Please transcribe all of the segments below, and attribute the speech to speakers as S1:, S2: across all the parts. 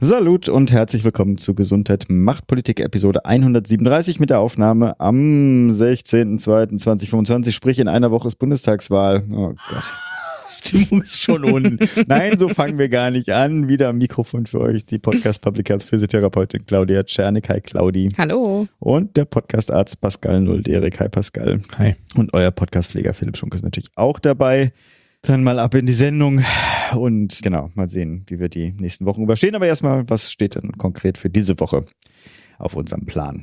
S1: Salut und herzlich willkommen zu Gesundheit macht Politik Episode 137 mit der Aufnahme am 16.02.2025, sprich in einer Woche ist Bundestagswahl. Oh Gott, Stimmung ist schon unten. Nein, so fangen wir gar nicht an. Wieder am Mikrofon für euch die Podcast-Public-Health-Physiotherapeutin Claudia Czernik. Hi Claudi.
S2: Hallo.
S1: Und der Podcast-Arzt Pascal Nulderik. Hi Pascal.
S3: Hi.
S1: Und euer Podcast-Pfleger Philipp Schunk ist natürlich auch dabei. Dann mal ab in die Sendung und genau, mal sehen, wie wir die nächsten Wochen überstehen. Aber erstmal, was steht denn konkret für diese Woche auf unserem Plan?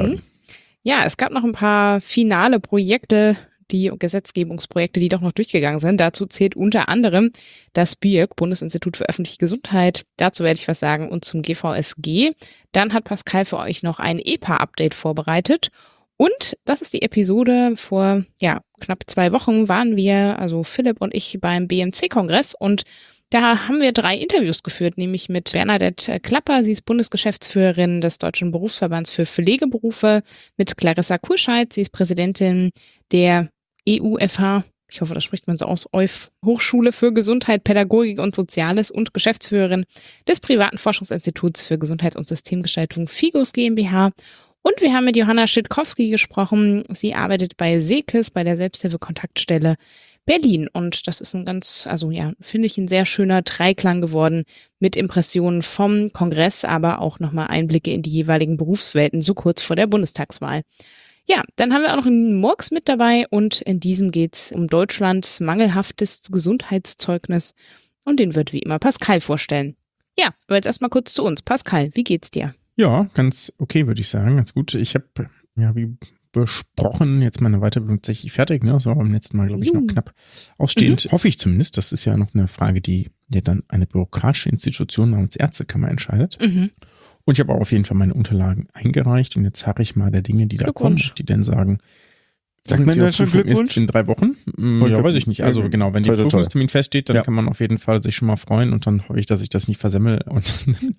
S2: Ja, es gab noch ein paar finale Projekte, die Gesetzgebungsprojekte, die doch noch durchgegangen sind. Dazu zählt unter anderem das BIOG, Bundesinstitut für öffentliche Gesundheit. Dazu werde ich was sagen und zum GVSG. Dann hat Pascal für euch noch ein EPA-Update vorbereitet. Und das ist die Episode vor knapp 2 Wochen waren wir, also Philipp und ich, beim BMC-Kongress und da haben wir 3 Interviews geführt, nämlich mit Bernadette Klapper, sie ist Bundesgeschäftsführerin des Deutschen Berufsverbands für Pflegeberufe, mit Clarissa Kurscheid, sie ist Präsidentin der EUFH, ich hoffe, das spricht man so aus, Hochschule für Gesundheit, Pädagogik und Soziales und Geschäftsführerin des privaten Forschungsinstituts für Gesundheit und Systemgestaltung FIGUS GmbH. Und wir haben mit Johanna Schitkowski gesprochen. Sie arbeitet bei SEKIS, bei der Selbsthilfe-Kontaktstelle Berlin. Und das ist finde ich ein sehr schöner Dreiklang geworden mit Impressionen vom Kongress, aber auch nochmal Einblicke in die jeweiligen Berufswelten, so kurz vor der Bundestagswahl. Ja, dann haben wir auch noch einen Murks mit dabei und in diesem geht's um Deutschlands mangelhaftes Gesundheitszeugnis. Und den wird wie immer Pascal vorstellen. Ja, aber jetzt erstmal kurz zu uns. Pascal, wie geht's dir?
S3: Ja, ganz okay, würde ich sagen. Ganz gut. Ich habe, wie besprochen, jetzt meine Weiterbildung tatsächlich fertig. Ne? Das war beim letzten Mal, glaube ich, noch knapp ausstehend. Hoffe ich zumindest. Das ist ja noch eine Frage, die ja dann eine bürokratische Institution namens Ärztekammer entscheidet. Und ich habe auch auf jeden Fall meine Unterlagen eingereicht. Und jetzt harre ich mal der Dinge, die da kommen, die dann sagen,
S1: sagt man dann schon Glückwunsch?
S3: Ist in 3 Wochen? Ja, weiß ich nicht. Also genau, wenn der Prüfungstermin feststeht, dann kann man auf jeden Fall sich schon mal freuen und dann hoffe ich, dass ich das nicht versemmel und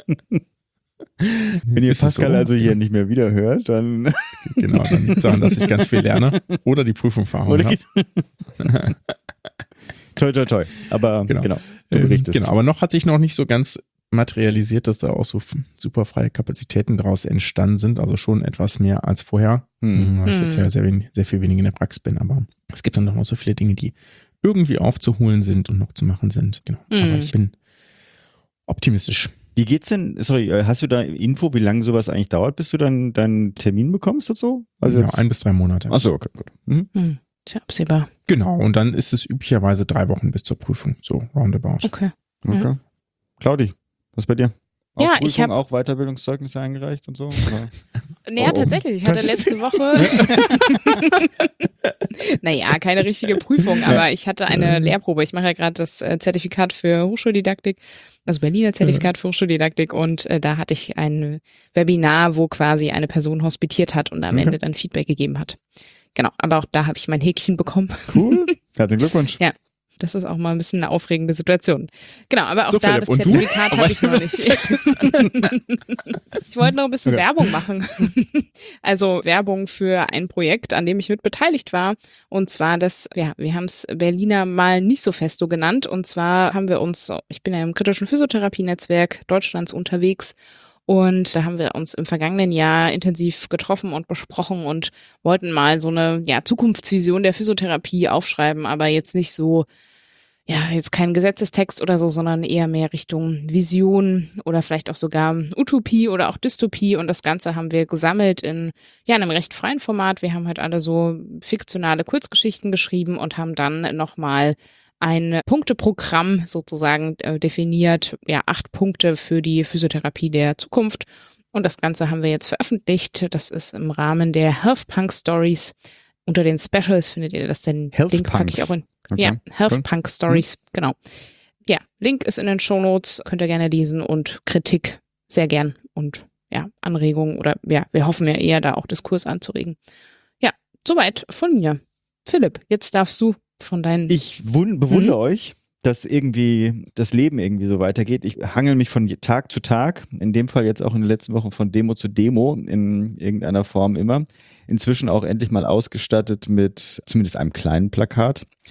S1: wenn ihr Pascal also hier nicht mehr wieder hört, dann
S3: genau, dann liegt es daran, dass ich ganz viel lerne oder die Prüfung verhauen habe.
S1: Toi. Aber genau, du berichtest.
S3: Genau, aber noch hat sich noch nicht so ganz materialisiert, dass da auch so super freie Kapazitäten daraus entstanden sind, also schon etwas mehr als vorher, weil ich jetzt ja sehr viel weniger in der Praxis bin, aber es gibt dann noch so viele Dinge, die irgendwie aufzuholen sind und noch zu machen sind. Genau, aber ich bin optimistisch.
S1: Wie geht's denn, hast du da Info, wie lange sowas eigentlich dauert, bis du dann deinen Termin bekommst und so? Also
S3: 1 bis 3 Monate.
S1: Achso, okay, gut.
S2: Tja, absehbar.
S3: Genau, und dann ist es üblicherweise 3 Wochen bis zur Prüfung, so roundabout.
S2: Okay.
S1: Claudi, was bei dir? Auch
S2: Ja,
S1: Prüfung,
S2: ich habe
S1: auch Weiterbildungszeugnisse eingereicht und so? Oder?
S2: Naja, tatsächlich. Ich hatte letzte Woche, naja, keine richtige Prüfung, aber ich hatte eine Lehrprobe. Ich mache ja gerade das Zertifikat für Hochschuldidaktik, also Berliner Zertifikat für Hochschuldidaktik und da hatte ich ein Webinar, wo quasi eine Person hospitiert hat und am Ende dann Feedback gegeben hat. Genau, aber auch da habe ich mein Häkchen bekommen.
S1: Cool, herzlichen Glückwunsch.
S2: Ja. Das ist auch mal ein bisschen eine aufregende Situation. Genau, aber auch
S3: so,
S2: da
S3: Philipp,
S2: das Zertifikat habe ich noch nicht. Ich wollte noch ein bisschen Werbung machen. Also Werbung für ein Projekt, an dem ich mit beteiligt war. Und zwar wir haben es Berliner mal nicht so festo genannt. Und zwar haben wir ich bin ja im kritischen Physiotherapie-Netzwerk Deutschlands unterwegs. Und da haben wir uns im vergangenen Jahr intensiv getroffen und besprochen und wollten mal so eine Zukunftsvision der Physiotherapie aufschreiben, aber jetzt nicht so, jetzt kein Gesetzestext oder so, sondern eher mehr Richtung Vision oder vielleicht auch sogar Utopie oder auch Dystopie. Und das Ganze haben wir gesammelt in einem recht freien Format. Wir haben halt alle so fiktionale Kurzgeschichten geschrieben und haben dann nochmal ein Punkteprogramm sozusagen definiert, 8 Punkte für die Physiotherapie der Zukunft. Und das Ganze haben wir jetzt veröffentlicht. Das ist im Rahmen der Health Punk Stories. Unter den Specials findet ihr das, den Link packe ich auch in. Okay. Ja, Health Punk Stories, genau. Ja, Link ist in den Shownotes, könnt ihr gerne lesen und Kritik sehr gern und Anregungen oder wir hoffen ja eher da auch Diskurs anzuregen. Ja, soweit von mir. Philipp, jetzt darfst du von deinen...
S1: Ich bewundere euch, dass irgendwie das Leben irgendwie so weitergeht. Ich hangel mich von Tag zu Tag, in dem Fall jetzt auch in den letzten Wochen von Demo zu Demo, in irgendeiner Form immer. Inzwischen auch endlich mal ausgestattet mit zumindest einem kleinen Plakat.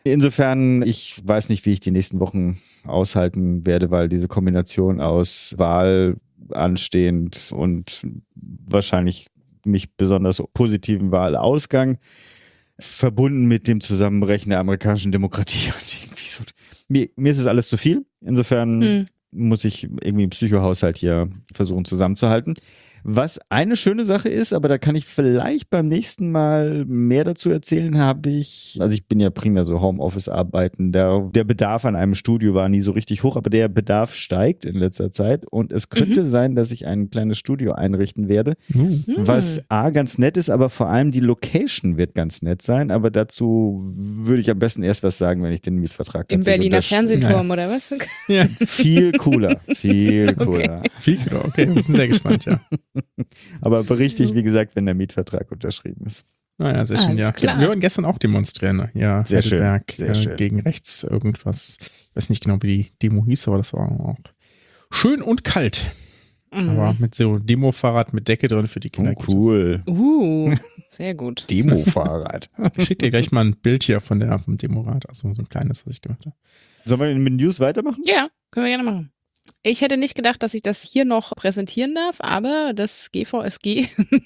S1: Insofern, ich weiß nicht, wie ich die nächsten Wochen aushalten werde, weil diese Kombination aus Wahl anstehend und wahrscheinlich nicht besonders positiven Wahlausgang verbunden mit dem Zusammenbrechen der amerikanischen Demokratie und irgendwie so. Mir ist es alles zu viel. Insofern muss ich irgendwie im Psychohaushalt hier versuchen zusammenzuhalten. Was eine schöne Sache ist, aber da kann ich vielleicht beim nächsten Mal mehr dazu erzählen, also ich bin ja primär so Homeoffice-Arbeiten, der Bedarf an einem Studio war nie so richtig hoch, aber der Bedarf steigt in letzter Zeit und es könnte sein, dass ich ein kleines Studio einrichten werde, was ganz nett ist, aber vor allem die Location wird ganz nett sein, aber dazu würde ich am besten erst was sagen, wenn ich den Mietvertrag
S2: im Berliner Fernsehturm oder was?
S1: Ja. Viel cooler, viel cooler.
S3: Viel cooler, okay, wir sind sehr gespannt, ja.
S1: Aber berichte ich, wie gesagt, wenn der Mietvertrag unterschrieben ist.
S3: Naja, sehr schön, ja.
S2: Klar.
S3: Wir wollten gestern auch demonstrieren, ne? Ja,
S1: sehr schön,
S3: sehr schön. Gegen rechts irgendwas. Ich weiß nicht genau, wie die Demo hieß, aber das war auch schön und kalt. Aber mit so Demo-Fahrrad mit Decke drin für die Kinder.
S1: Oh, cool.
S2: Sehr gut.
S1: Demo-Fahrrad.
S3: Ich schicke dir gleich mal ein Bild hier vom Demorad, also so ein kleines, was ich gemacht habe.
S1: Sollen wir mit News weitermachen?
S2: Ja, können wir gerne machen. Ich hätte nicht gedacht, dass ich das hier noch präsentieren darf, aber das GVSG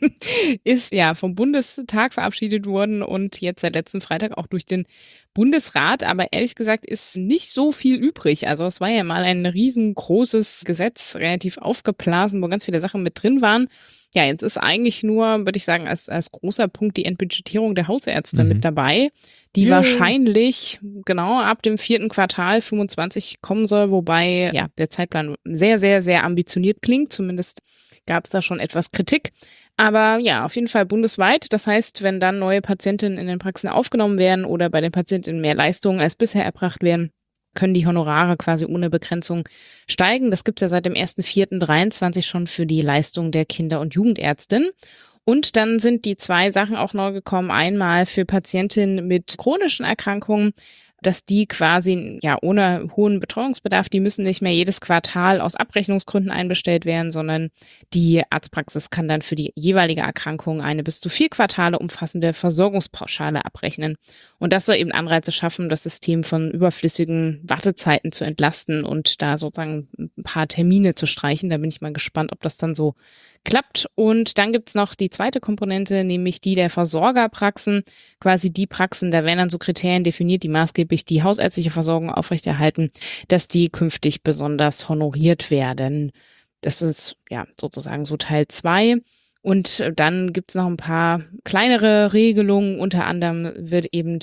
S2: ist ja vom Bundestag verabschiedet worden und jetzt seit letzten Freitag auch durch den Bundesrat. Aber ehrlich gesagt ist nicht so viel übrig. Also es war ja mal ein riesengroßes Gesetz, relativ aufgeblasen, wo ganz viele Sachen mit drin waren. Ja, jetzt ist eigentlich nur, würde ich sagen, als großer Punkt die Entbudgetierung der Hausärzte mit dabei, die wahrscheinlich genau ab dem 4. Quartal 25 kommen soll, wobei ja der Zeitplan sehr, sehr, sehr ambitioniert klingt. Zumindest gab es da schon etwas Kritik. Aber ja, auf jeden Fall bundesweit. Das heißt, wenn dann neue Patientinnen in den Praxen aufgenommen werden oder bei den Patientinnen mehr Leistungen als bisher erbracht werden, können die Honorare quasi ohne Begrenzung steigen. Das gibt's ja seit dem 1.4.23 schon für die Leistung der Kinder- und Jugendärztin. Und dann sind die zwei Sachen auch neu gekommen. Einmal für Patientinnen mit chronischen Erkrankungen, dass die quasi ja ohne hohen Betreuungsbedarf, die müssen nicht mehr jedes Quartal aus Abrechnungsgründen einbestellt werden, sondern die Arztpraxis kann dann für die jeweilige Erkrankung eine bis zu 4 Quartale umfassende Versorgungspauschale abrechnen. Und das soll eben Anreize schaffen, das System von überflüssigen Wartezeiten zu entlasten und da sozusagen ein paar Termine zu streichen. Da bin ich mal gespannt, ob das dann so klappt. Und dann gibt's noch die zweite Komponente, nämlich die der Versorgerpraxen. Quasi die Praxen, da werden dann so Kriterien definiert, die maßgeblich die hausärztliche Versorgung aufrechterhalten, dass die künftig besonders honoriert werden. Das ist ja sozusagen so Teil 2. Und dann gibt's noch ein paar kleinere Regelungen. Unter anderem wird eben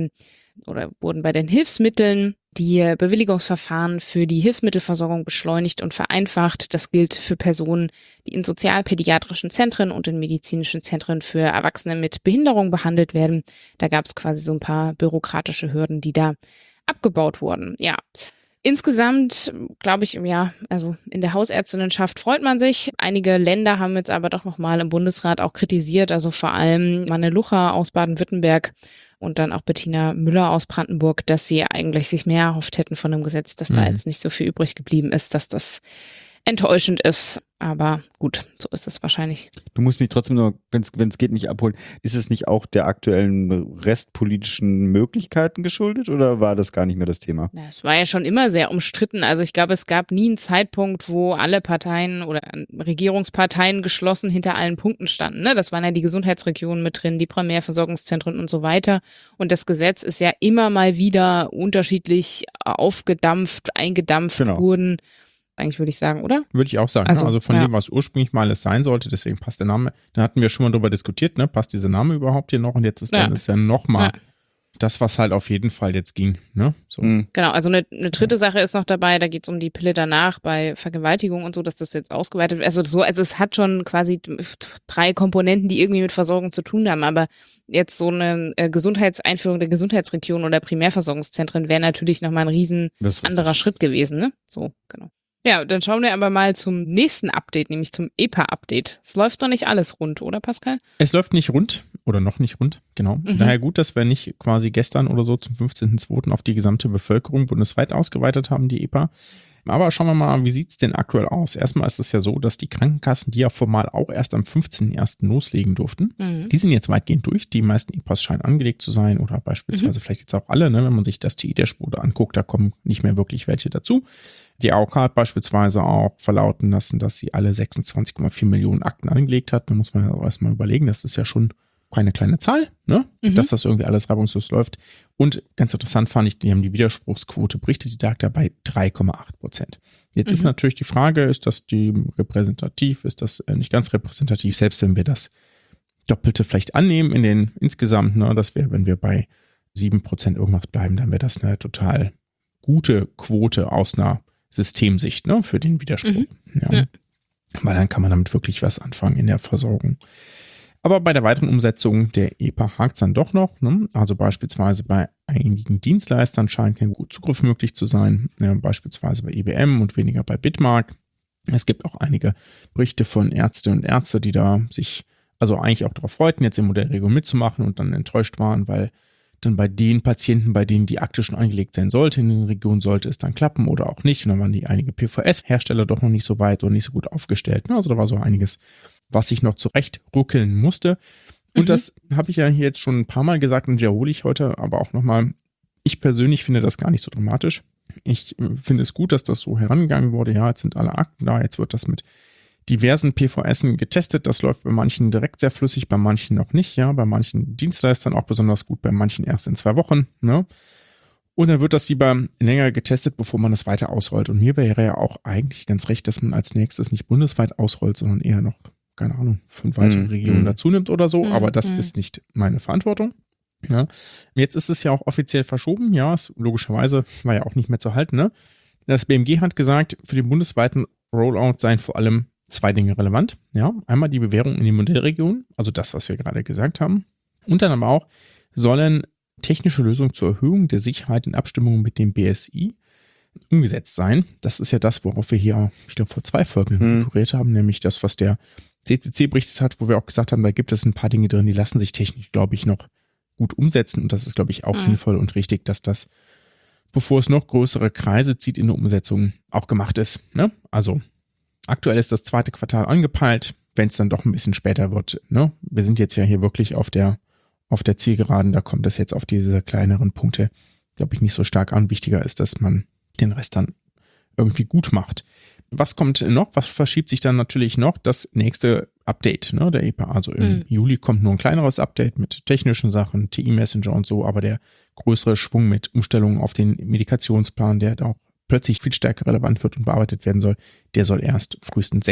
S2: wurden bei den Hilfsmitteln die Bewilligungsverfahren für die Hilfsmittelversorgung beschleunigt und vereinfacht. Das gilt für Personen, die in sozialpädiatrischen Zentren und in medizinischen Zentren für Erwachsene mit Behinderung behandelt werden. Da gab es quasi so ein paar bürokratische Hürden, die da abgebaut wurden. Ja. Insgesamt, glaube ich, ja, also in der Hausärztinnenschaft freut man sich. Einige Länder haben jetzt aber doch nochmal im Bundesrat auch kritisiert, also vor allem Manne Lucha aus Baden-Württemberg und dann auch Bettina Müller aus Brandenburg, dass sie eigentlich sich mehr erhofft hätten von dem Gesetz, dass da jetzt nicht so viel übrig geblieben ist, dass das enttäuschend ist. Aber gut, so ist es wahrscheinlich.
S1: Du musst mich trotzdem noch, wenn es geht, mich abholen. Ist es nicht auch der aktuellen restpolitischen Möglichkeiten geschuldet oder war das gar nicht mehr das Thema?
S2: Na, es war ja schon immer sehr umstritten. Also ich glaube, es gab nie einen Zeitpunkt, wo alle Parteien oder Regierungsparteien geschlossen hinter allen Punkten standen. Ne? Das waren ja die Gesundheitsregionen mit drin, die Primärversorgungszentren und so weiter. Und das Gesetz ist ja immer mal wieder unterschiedlich aufgedampft, eingedampft wurden. Eigentlich würde ich sagen, oder?
S3: Würde ich auch sagen. Also von dem, was ursprünglich mal es sein sollte, deswegen passt der Name. Da hatten wir schon mal drüber diskutiert, ne? Passt dieser Name überhaupt hier noch? Und jetzt ist dann ist ja nochmal das, was halt auf jeden Fall jetzt ging. Ne? So.
S2: Genau, also eine dritte Sache ist noch dabei, da geht es um die Pille danach bei Vergewaltigung und so, dass das jetzt ausgeweitet wird. Also es hat schon quasi 3 Komponenten, die irgendwie mit Versorgung zu tun haben, aber jetzt so eine Gesundheitseinführung der Gesundheitsregion oder Primärversorgungszentren wäre natürlich nochmal ein riesen anderer Schritt gewesen. Ne? So, genau. Ja, dann schauen wir aber mal zum nächsten Update, nämlich zum EPA-Update. Es läuft noch nicht alles rund, oder Pascal?
S3: Es läuft nicht rund oder noch nicht rund, genau. Daher gut, dass wir nicht quasi gestern oder so zum 15.02. auf die gesamte Bevölkerung bundesweit ausgeweitet haben, die EPA. Aber schauen wir mal, wie sieht's denn aktuell aus? Erstmal ist es ja so, dass die Krankenkassen, die ja formal auch erst am 15.01. loslegen durften, die sind jetzt weitgehend durch. Die meisten EPOS scheinen angelegt zu sein oder beispielsweise vielleicht jetzt auch alle, ne? Wenn man sich das TI-Dashboard anguckt, da kommen nicht mehr wirklich welche dazu. Die AOK hat beispielsweise auch verlauten lassen, dass sie alle 26,4 Millionen Akten angelegt hat. Da muss man ja auch erstmal überlegen, das ist ja schon keine kleine Zahl, ne? Dass das irgendwie alles reibungslos läuft. Und ganz interessant fand ich, die haben die Widerspruchsquote, berichtet die DAK bei 3,8%. Jetzt ist natürlich die Frage, ist das die repräsentativ, ist das nicht ganz repräsentativ, selbst wenn wir das Doppelte vielleicht annehmen in den insgesamt, ne? Das wäre, wenn wir bei 7% irgendwas bleiben, dann wäre das eine total gute Quote aus einer Systemsicht, ne? Für den Widerspruch. Ja. Weil dann kann man damit wirklich was anfangen in der Versorgung. Aber bei der weiteren Umsetzung der EPA hakt es dann doch noch. Ne? Also beispielsweise bei einigen Dienstleistern scheint kein guter Zugriff möglich zu sein. Beispielsweise bei IBM und weniger bei Bitmark. Es gibt auch einige Berichte von Ärztinnen und Ärzten, die da sich also eigentlich auch darauf freuten, jetzt im Modellregion mitzumachen und dann enttäuscht waren, weil dann bei den Patienten, bei denen die Akte schon eingelegt sein sollte, in den Regionen sollte es dann klappen oder auch nicht. Und dann waren die einige PVS-Hersteller doch noch nicht so weit oder nicht so gut aufgestellt. Also da war so einiges, was ich noch zurechtrückeln musste. Und das habe ich ja hier jetzt schon ein paar Mal gesagt und wiederhole ich heute aber auch nochmal. Ich persönlich finde das gar nicht so dramatisch. Ich finde es gut, dass das so herangegangen wurde. Ja, jetzt sind alle Akten da, jetzt wird das mit diversen PVSen getestet. Das läuft bei manchen direkt sehr flüssig, bei manchen noch nicht. Ja, bei manchen Dienstleistern auch besonders gut, bei manchen erst in 2 Wochen. Ne? Und dann wird das lieber länger getestet, bevor man das weiter ausrollt. Und mir wäre ja auch eigentlich ganz recht, dass man als nächstes nicht bundesweit ausrollt, sondern eher noch, keine Ahnung, 5 weitere Regionen dazu nimmt oder so. Aber das ist nicht meine Verantwortung. Ja. Jetzt ist es ja auch offiziell verschoben. Ja, es, logischerweise war ja auch nicht mehr zu halten. Ne? Das BMG hat gesagt, für den bundesweiten Rollout seien vor allem 2 Dinge relevant. Ja, einmal die Bewährung in den Modellregionen, also das, was wir gerade gesagt haben. Und dann aber auch sollen technische Lösungen zur Erhöhung der Sicherheit in Abstimmung mit dem BSI umgesetzt sein. Das ist ja das, worauf wir hier, ich glaube, vor 2 Folgen rekurriert haben, nämlich das, was der CCC berichtet hat, wo wir auch gesagt haben, da gibt es ein paar Dinge drin, die lassen sich technisch, glaube ich, noch gut umsetzen. Und das ist, glaube ich, auch sinnvoll und richtig, dass das, bevor es noch größere Kreise zieht in der Umsetzung, auch gemacht ist. Ne? Also aktuell ist das 2. Quartal angepeilt, wenn es dann doch ein bisschen später wird. Ne? Wir sind jetzt ja hier wirklich auf der Zielgeraden, da kommt es jetzt auf diese kleineren Punkte, glaube ich, nicht so stark an. Wichtiger ist, dass man den Rest dann irgendwie gut macht. Was kommt noch? Was verschiebt sich dann natürlich noch? Das nächste Update, ne, der EPA. Also im Juli kommt nur ein kleineres Update mit technischen Sachen, TI-Messenger und so, aber der größere Schwung mit Umstellungen auf den Medikationsplan, der da auch plötzlich viel stärker relevant wird und bearbeitet werden soll, der soll erst frühestens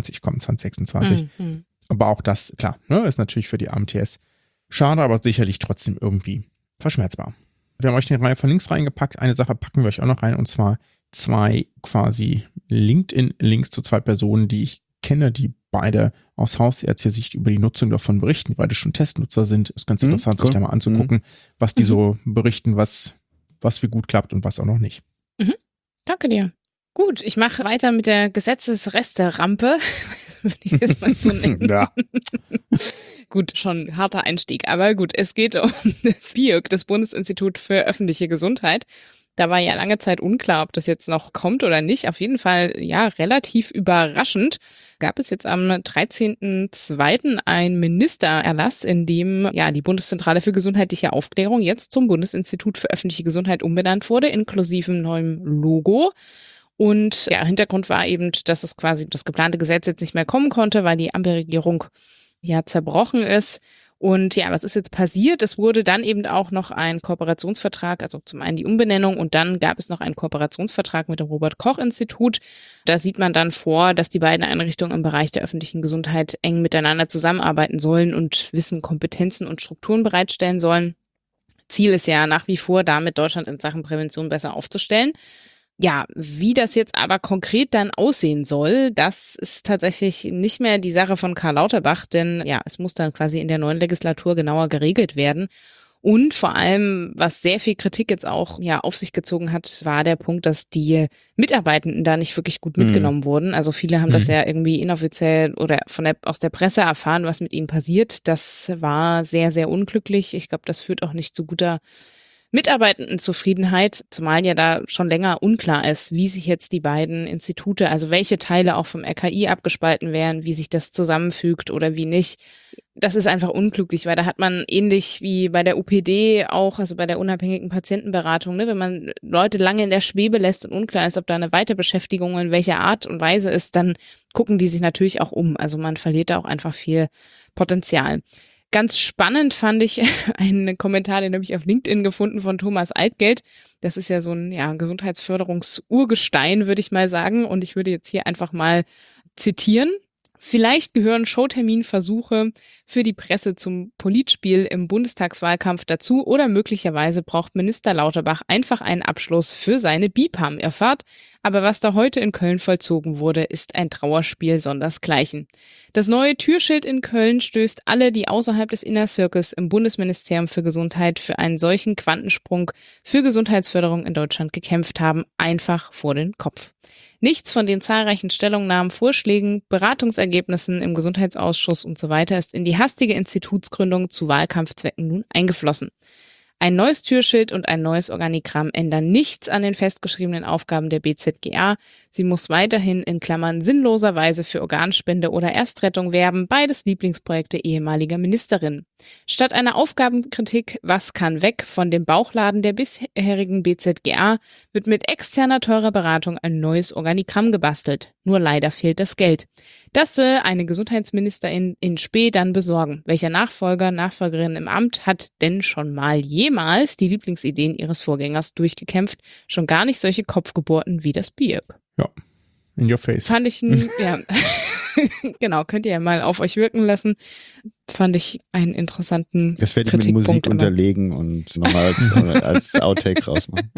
S3: 2026 kommen. Aber auch das, klar, ne, ist natürlich für die AMTS schade, aber sicherlich trotzdem irgendwie verschmerzbar. Wir haben euch eine Reihe von Links reingepackt. Eine Sache packen wir euch auch noch rein, und zwar 2 quasi LinkedIn-Links zu 2 Personen, die ich kenne, die beide aus Hausärztesicht über die Nutzung davon berichten, die beide schon Testnutzer sind. Ist ganz interessant, sich da mal anzugucken, was die so berichten, was wie gut klappt und was auch noch nicht.
S2: Danke dir. Gut, ich mache weiter mit der Gesetzesreste-Rampe, würde ich jetzt mal so nennen.
S1: Ja.
S2: Gut, schon harter Einstieg, aber gut, es geht um das BIOG, das Bundesinstitut für öffentliche Gesundheit. Da war ja lange Zeit unklar, ob das jetzt noch kommt oder nicht. Auf jeden Fall, ja, relativ überraschend gab es jetzt am 13.02. ein Ministererlass, in dem ja die Bundeszentrale für gesundheitliche Aufklärung jetzt zum Bundesinstitut für öffentliche Gesundheit umbenannt wurde, inklusive neuem Logo. Und ja, Hintergrund war eben, dass es quasi das geplante Gesetz jetzt nicht mehr kommen konnte, weil die Ampelregierung ja zerbrochen ist. Und ja, was ist jetzt passiert? Es wurde dann eben auch noch ein Kooperationsvertrag, also zum einen die Umbenennung, und dann gab es noch einen Kooperationsvertrag mit dem Robert-Koch-Institut. Da sieht man dann vor, dass die beiden Einrichtungen im Bereich der öffentlichen Gesundheit eng miteinander zusammenarbeiten sollen und Wissen, Kompetenzen und Strukturen bereitstellen sollen. Ziel ist ja nach wie vor, damit Deutschland in Sachen Prävention besser aufzustellen. Ja, wie das jetzt aber konkret dann aussehen soll, das ist tatsächlich nicht mehr die Sache von Karl Lauterbach, denn ja, es muss dann quasi in der neuen Legislatur genauer geregelt werden. Und vor allem, was sehr viel Kritik jetzt auch ja auf sich gezogen hat, war der Punkt, dass die Mitarbeitenden da nicht wirklich gut mitgenommen wurden. Also viele haben das ja irgendwie inoffiziell oder aus der Presse erfahren, was mit ihnen passiert. Das war sehr, sehr unglücklich. Ich glaube, das führt auch nicht zu guter Mitarbeitendenzufriedenheit, zumal ja da schon länger unklar ist, wie sich jetzt die beiden Institute, also welche Teile auch vom RKI abgespalten werden, wie sich das zusammenfügt oder wie nicht. Das ist einfach unglücklich, weil da hat man ähnlich wie bei der UPD auch, also bei der unabhängigen Patientenberatung, ne, wenn man Leute lange in der Schwebe lässt und unklar ist, ob da eine Weiterbeschäftigung in welcher Art und Weise ist, dann gucken die sich natürlich auch um. Also man verliert da auch einfach viel Potenzial. Ganz spannend fand ich einen Kommentar, den habe ich auf LinkedIn gefunden von Thomas Altgeld. Das ist ja so ein Gesundheitsförderungsurgestein, würde ich mal sagen. Und ich würde jetzt hier einfach mal zitieren. Vielleicht gehören Showterminversuche für die Presse zum Politspiel im Bundestagswahlkampf dazu oder möglicherweise braucht Minister Lauterbach einfach einen Abschluss für seine BIPAM-Irrfahrt. Aber was da heute in Köln vollzogen wurde, ist ein Trauerspiel sondersgleichen. Das neue Türschild in Köln stößt alle, die außerhalb des Inner Circus im Bundesministerium für Gesundheit für einen solchen Quantensprung für Gesundheitsförderung in Deutschland gekämpft haben, einfach vor den Kopf. Nichts von den zahlreichen Stellungnahmen, Vorschlägen, Beratungsergebnissen im Gesundheitsausschuss und so weiter ist in die hastige Institutsgründung zu Wahlkampfzwecken nun eingeflossen. Ein neues Türschild und ein neues Organigramm ändern nichts an den festgeschriebenen Aufgaben der BZGA. Sie muss weiterhin in Klammern sinnloserweise für Organspende oder Erstrettung werben, beides Lieblingsprojekte ehemaliger Ministerin. Statt einer Aufgabenkritik, was kann weg von dem Bauchladen der bisherigen BZGA, wird mit externer teurer Beratung ein neues Organigramm gebastelt. Nur leider fehlt das Geld. Das soll eine Gesundheitsministerin in Spee dann besorgen. Welcher Nachfolgerin im Amt hat denn schon mal jemals die Lieblingsideen ihres Vorgängers durchgekämpft? Schon gar nicht solche Kopfgeburten wie das BIÖK.
S3: Ja, in your face.
S2: Fand ich, genau, könnt ihr ja mal auf euch wirken lassen. Fand ich einen interessanten
S1: Das werde ich mit Musik unterlegen und nochmal als Outtake rausmachen.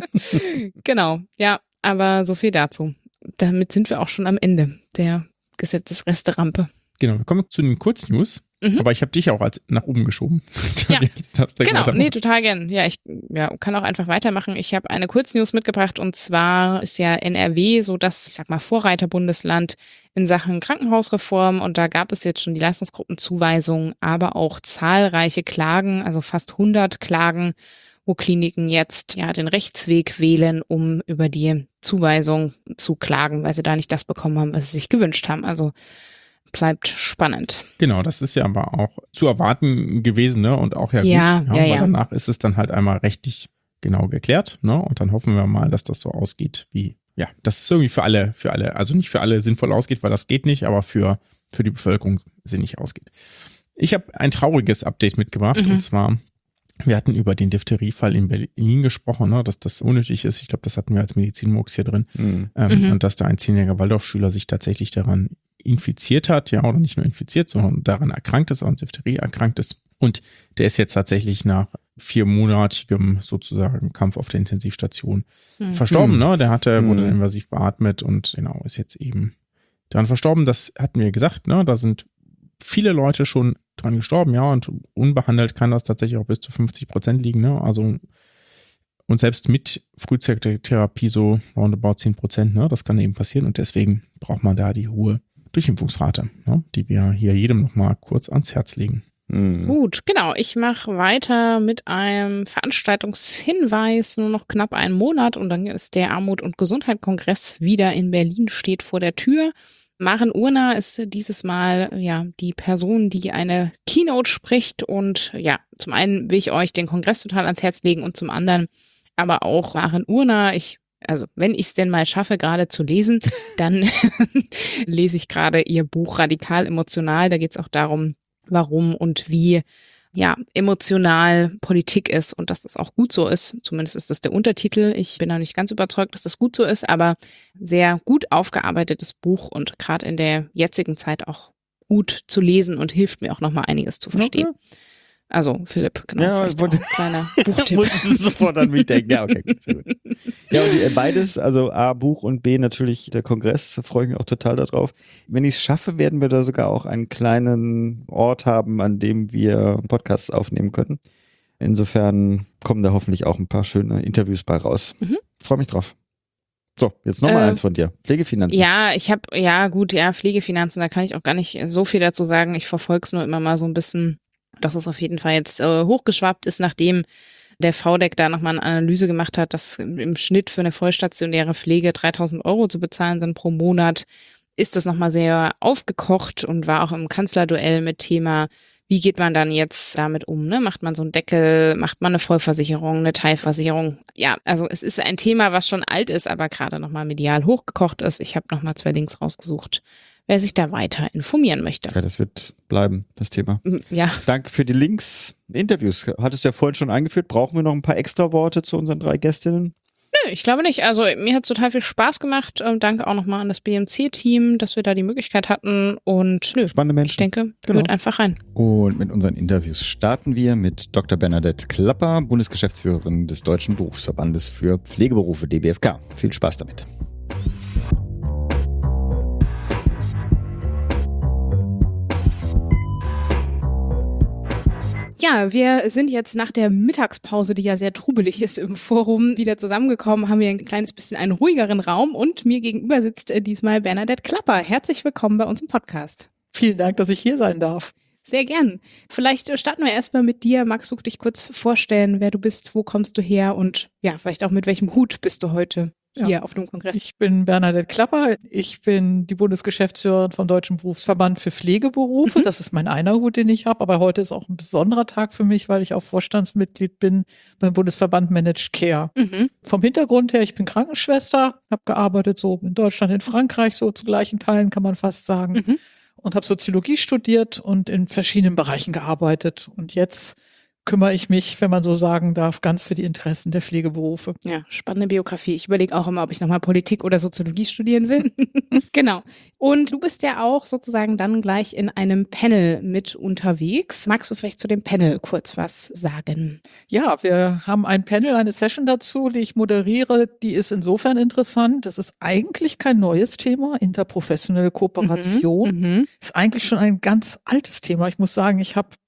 S2: Genau, ja, aber so viel dazu. Damit sind wir auch schon am Ende der Gesetzesresterampe.
S3: Genau, wir kommen zu den Kurznews. Aber ich habe dich auch nach oben geschoben.
S2: Ja, genau, nee, total gern. Ja, ich kann auch einfach weitermachen. Ich habe eine Kurznews mitgebracht und zwar ist ja NRW so das, ich sag mal, Vorreiterbundesland in Sachen Krankenhausreform und da gab es jetzt schon die Leistungsgruppenzuweisung, aber auch zahlreiche Klagen, also fast 100 Klagen, wo Kliniken jetzt den Rechtsweg wählen, um über die Zuweisung zu klagen, weil sie da nicht das bekommen haben, was sie sich gewünscht haben. Also bleibt spannend.
S3: Genau, das ist ja aber auch zu erwarten gewesen, ne? Und auch gut. Weil danach ist es dann halt einmal rechtlich genau geklärt, ne? Und dann hoffen wir mal, dass das so ausgeht wie, dass es irgendwie für alle, also nicht für alle sinnvoll ausgeht, weil das geht nicht, aber für die Bevölkerung sinnig ausgeht. Ich habe ein trauriges Update mitgebracht und zwar wir hatten über den Diphtheriefall in Berlin gesprochen, ne, dass das unnötig ist. Ich glaube, das hatten wir als Medizinmurks hier drin. Und dass da ein 10-jähriger Waldorfschüler sich tatsächlich daran infiziert hat, oder nicht nur infiziert, sondern daran erkrankt ist, an Diphtherie erkrankt ist. Und der ist jetzt tatsächlich nach 4-monatigem sozusagen Kampf auf der Intensivstation verstorben. Ne? Der wurde invasiv beatmet und genau ist jetzt eben daran verstorben. Das hatten wir gesagt, ne? Da sind viele Leute schon dran gestorben, und unbehandelt kann das tatsächlich auch bis zu 50% liegen, ne? Also, und selbst mit frühzeitiger Therapie so roundabout 10%, ne? Das kann eben passieren und deswegen braucht man da die hohe Durchimpfungsrate, ne? Die wir hier jedem nochmal kurz ans Herz legen.
S2: Gut, genau. Ich mache weiter mit einem Veranstaltungshinweis. Nur noch knapp einen Monat und dann ist der Armut- und Gesundheit-Kongress wieder in Berlin, steht vor der Tür. Maren Urner ist dieses Mal die Person, die eine Keynote spricht und zum einen will ich euch den Kongress total ans Herz legen und zum anderen aber auch Maren Urner. Wenn ich es denn mal schaffe, gerade zu lesen, dann lese ich gerade ihr Buch Radikal emotional. Da geht es auch darum, warum und wie emotional Politik ist und dass das auch gut so ist. Zumindest ist das der Untertitel. Ich bin noch nicht ganz überzeugt, dass das gut so ist, aber sehr gut aufgearbeitetes Buch und gerade in der jetzigen Zeit auch gut zu lesen und hilft mir auch nochmal einiges zu verstehen. Okay. Also Philipp, genau.
S1: Ja, ich wollte,
S2: kleiner Buchtipp.
S1: Muss es sofort an mich denken. Ja, okay, sehr gut. Ja, und beides, also A, Buch und B, natürlich der Kongress, da freue ich mich auch total darauf. Wenn ich es schaffe, werden wir da sogar auch einen kleinen Ort haben, an dem wir Podcasts aufnehmen können. Insofern kommen da hoffentlich auch ein paar schöne Interviews bei raus. Freue mich drauf. So, jetzt nochmal eins von dir. Pflegefinanzen.
S2: Ja, Pflegefinanzen, da kann ich auch gar nicht so viel dazu sagen. Ich verfolge es nur immer mal so ein bisschen, dass es auf jeden Fall jetzt hochgeschwappt ist, nachdem der VDEC da nochmal eine Analyse gemacht hat, dass im Schnitt für eine vollstationäre Pflege 3.000 € zu bezahlen sind pro Monat, ist das nochmal sehr aufgekocht und war auch im Kanzlerduell mit Thema, wie geht man dann jetzt damit um? Ne? Macht man so einen Deckel, macht man eine Vollversicherung, eine Teilversicherung? Ja, also es ist ein Thema, was schon alt ist, aber gerade nochmal medial hochgekocht ist. Ich habe nochmal 2 Links rausgesucht, wer sich da weiter informieren möchte.
S1: Ja, das wird bleiben, das Thema.
S2: Ja.
S1: Danke für die Links. Interviews, hattest du ja vorhin schon eingeführt. Brauchen wir noch ein paar extra Worte zu unseren 3 Gästinnen?
S2: Nö, ich glaube nicht. Also mir hat es total viel Spaß gemacht. Danke auch nochmal an das BMC-Team, dass wir da die Möglichkeit hatten. Und
S1: spannende Menschen.
S2: Ich denke, hört einfach rein.
S1: Und mit unseren Interviews starten wir mit Dr. Bernadette Klapper, Bundesgeschäftsführerin des Deutschen Berufsverbandes für Pflegeberufe, DBFK. Viel Spaß damit.
S2: Ja, wir sind jetzt nach der Mittagspause, die ja sehr trubelig ist im Forum, wieder zusammengekommen, haben wir ein kleines bisschen einen ruhigeren Raum und mir gegenüber sitzt diesmal Bernadette Klapper. Herzlich willkommen bei uns im Podcast.
S4: Vielen Dank, dass ich hier sein darf.
S2: Sehr gern. Vielleicht starten wir erstmal mit dir. Magst du dich kurz vorstellen, wer du bist, wo kommst du her und ja, vielleicht auch mit welchem Hut bist du heute hier auf dem Kongress?
S4: Ich bin Bernadette Klapper. Ich bin die Bundesgeschäftsführerin vom Deutschen Berufsverband für Pflegeberufe. Das ist mein einer Hut, den ich habe. Aber heute ist auch ein besonderer Tag für mich, weil ich auch Vorstandsmitglied bin beim Bundesverband Managed Care. Vom Hintergrund her, ich bin Krankenschwester, habe gearbeitet so in Deutschland, in Frankreich, so zu gleichen Teilen kann man fast sagen. Und habe Soziologie studiert und in verschiedenen Bereichen gearbeitet. Und jetzt kümmere ich mich, wenn man so sagen darf, ganz für die Interessen der Pflegeberufe.
S2: Ja, spannende Biografie. Ich überlege auch immer, ob ich nochmal Politik oder Soziologie studieren will. Genau. Und du bist ja auch sozusagen dann gleich in einem Panel mit unterwegs. Magst du vielleicht zu dem Panel kurz was sagen?
S4: Ja, wir haben ein Panel, eine Session dazu, die ich moderiere. Die ist insofern interessant. Das ist eigentlich kein neues Thema. Interprofessionelle Kooperation ist eigentlich schon ein ganz altes Thema. Ich muss sagen, ich habe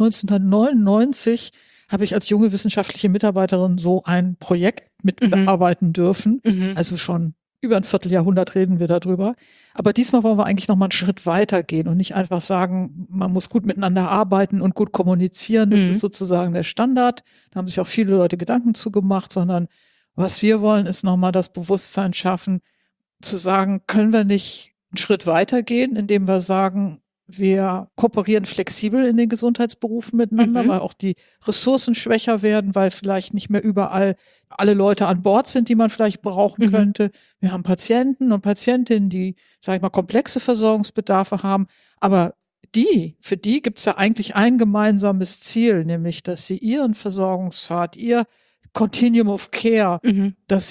S4: 1999 habe ich als junge wissenschaftliche Mitarbeiterin so ein Projekt mitbearbeiten dürfen. Also schon über ein Vierteljahrhundert reden wir darüber. Aber diesmal wollen wir eigentlich noch mal einen Schritt weiter gehen und nicht einfach sagen, man muss gut miteinander arbeiten und gut kommunizieren. Das ist sozusagen der Standard. Da haben sich auch viele Leute Gedanken zu gemacht, sondern was wir wollen, ist noch mal das Bewusstsein schaffen, zu sagen, können wir nicht einen Schritt weiter gehen, indem wir sagen, wir kooperieren flexibel in den Gesundheitsberufen miteinander, weil auch die Ressourcen schwächer werden, weil vielleicht nicht mehr überall alle Leute an Bord sind, die man vielleicht brauchen könnte. Wir haben Patienten und Patientinnen, die, sag ich mal, komplexe Versorgungsbedarfe haben. Aber für die gibt's ja eigentlich ein gemeinsames Ziel, nämlich, dass sie ihren Versorgungspfad, ihr Continuum of Care, dass